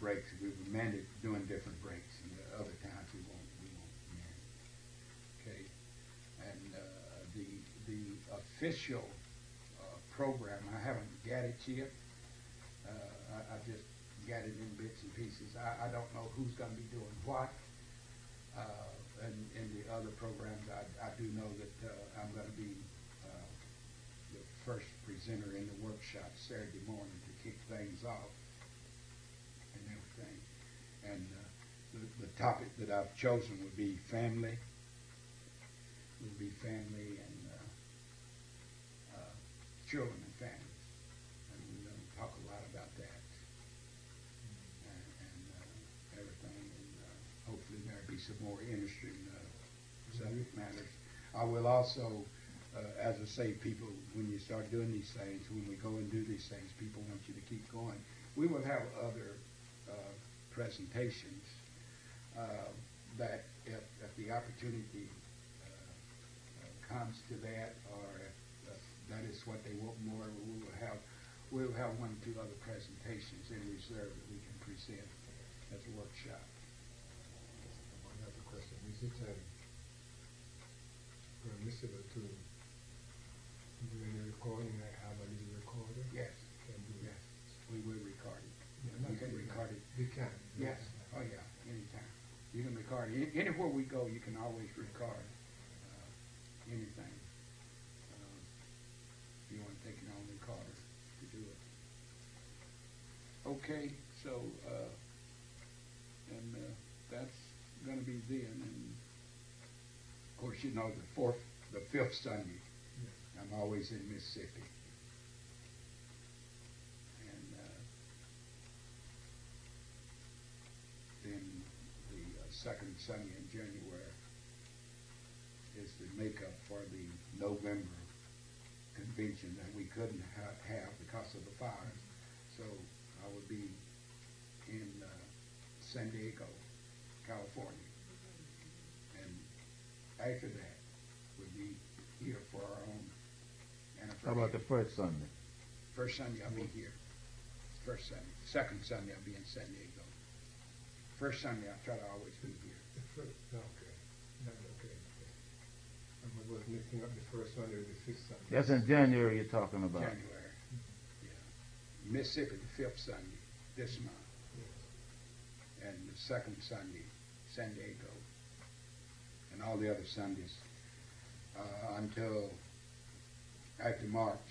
C: breaks. We were mandated doing different breaks, and the other times we won't. We won't mandate. Okay, and uh, the the official uh, program, I haven't got it yet. Uh, I, I just got it in bits and pieces. I, I don't know who's going to be doing what. Uh, and in the other programs, I, I do know that uh, I'm going to be uh, the first presenter in the workshop Saturday morning to kick things off and everything. And uh, the, the topic that I've chosen would be family. Would be family and uh, uh, children and families. And we're going to talk a lot about that and, and uh, everything. And uh, hopefully there'll be some more interesting uh, subject matters. I will also, uh, as I say, people, when you start doing these things, when we go and do these things, people want you to keep going. We will have other uh, presentations uh, that if, if the opportunity uh, uh, comes to that, or if, if that is what they want more, we will have we'll have one or two other presentations in reserve that we can present as a workshop.
A: One other question. Is it um, permissible to do any recording? I have a little recorder.
C: Yes.
A: Can do
C: Yes. We will record it.
A: Yeah,
C: We can record it.
A: We can.
C: Yes. Oh, yeah. Anytime. You can record it. Anywhere we go, you can always record uh, anything. Uh, if you want to take your own recorder to do it. Okay. So, uh, and uh, that's going to be then. And of course, you know, the fourth, the fifth Sunday,
A: Yes.
C: I'm always in Mississippi. And uh, then the uh, second Sunday in January is the makeup for the November convention that we couldn't ha- have because of the fires. So I would be in uh, San Diego, California. And after that, we'll be here for our own anniversary.
F: How about the first Sunday?
C: First Sunday I'll be here. First Sunday. Second Sunday I'll be in San Diego. First Sunday I try to always be here.
A: The first, okay. No, okay. okay. I was mixing up the first Sunday with the fifth Sunday.
F: That's in January you're talking about.
C: January. Yeah. Mississippi the fifth Sunday this month.
A: Yes.
C: And the second Sunday, San Diego. And all the other Sundays uh, until after March.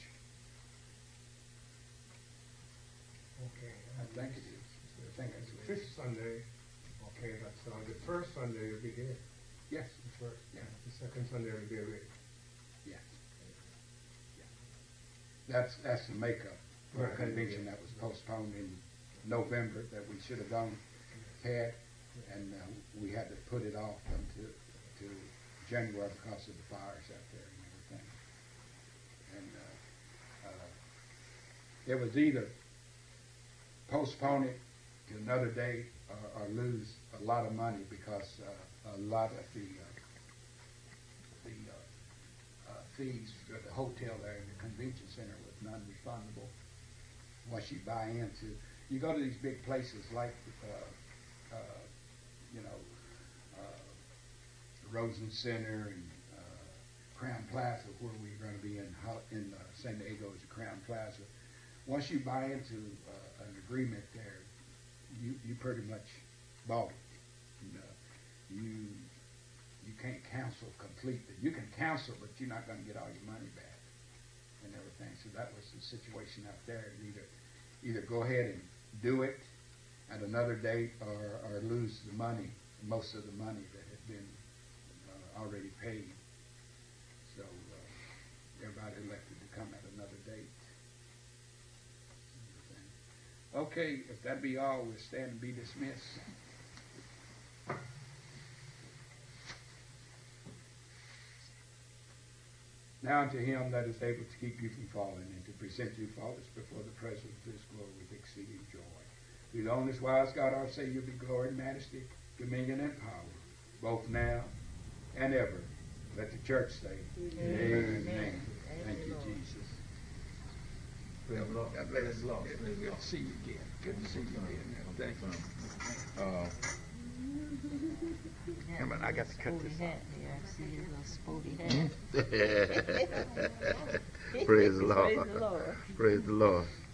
A: Okay.
C: I think it is. I think it's
A: the fifth Sunday. Okay, that's uh, the first Sunday you'll be here.
C: Yes.
A: The first.
C: Yeah.
A: The second Sunday will be away.
C: Yes. Yeah. That's that's the makeup for a
A: Right.
C: convention that was postponed in November that we should have gone had, and uh, we had to put it off until to January because of the fires out there and everything. And uh, uh, it was either postpone it to another day or, or lose a lot of money because uh, a lot of the uh, the uh, uh, fees for the hotel there in the convention center was non-refundable. Once you buy into, you go to these big places like, uh, uh, you know, uh, the Rosen Center and uh, Crown Plaza, where we're going to be in in uh, San Diego is the Crown Plaza. Once you buy into uh, an agreement there, you you pretty much bought it. And, uh, you you can't cancel completely. You can cancel, but you're not going to get all your money back and everything. So that was the situation out there. Either either go ahead and do it at another date, or, or lose the money, most of the money that had been uh, already paid. So uh, everybody elected to come at another date. Okay, if that be all, we'll stand and be dismissed. Now unto him that is able to keep you from falling and to present you faultless before the presence of his glory with exceeding joy. Through the only wise God our Savior be glory and majesty, dominion and power, both now and ever. Let the church say, Amen. Amen. Thank you, Jesus.
F: Praise the Lord.
C: God bless.
F: Praise the Lord. Good to see you again. Good to see you again. Thank you. Uh,
E: Yeah,
F: but I got to cut
E: sporty
F: this
E: hat there. I see his little sporty hat.
F: Praise the Lord.
E: Praise the Lord.
F: Praise the Lord.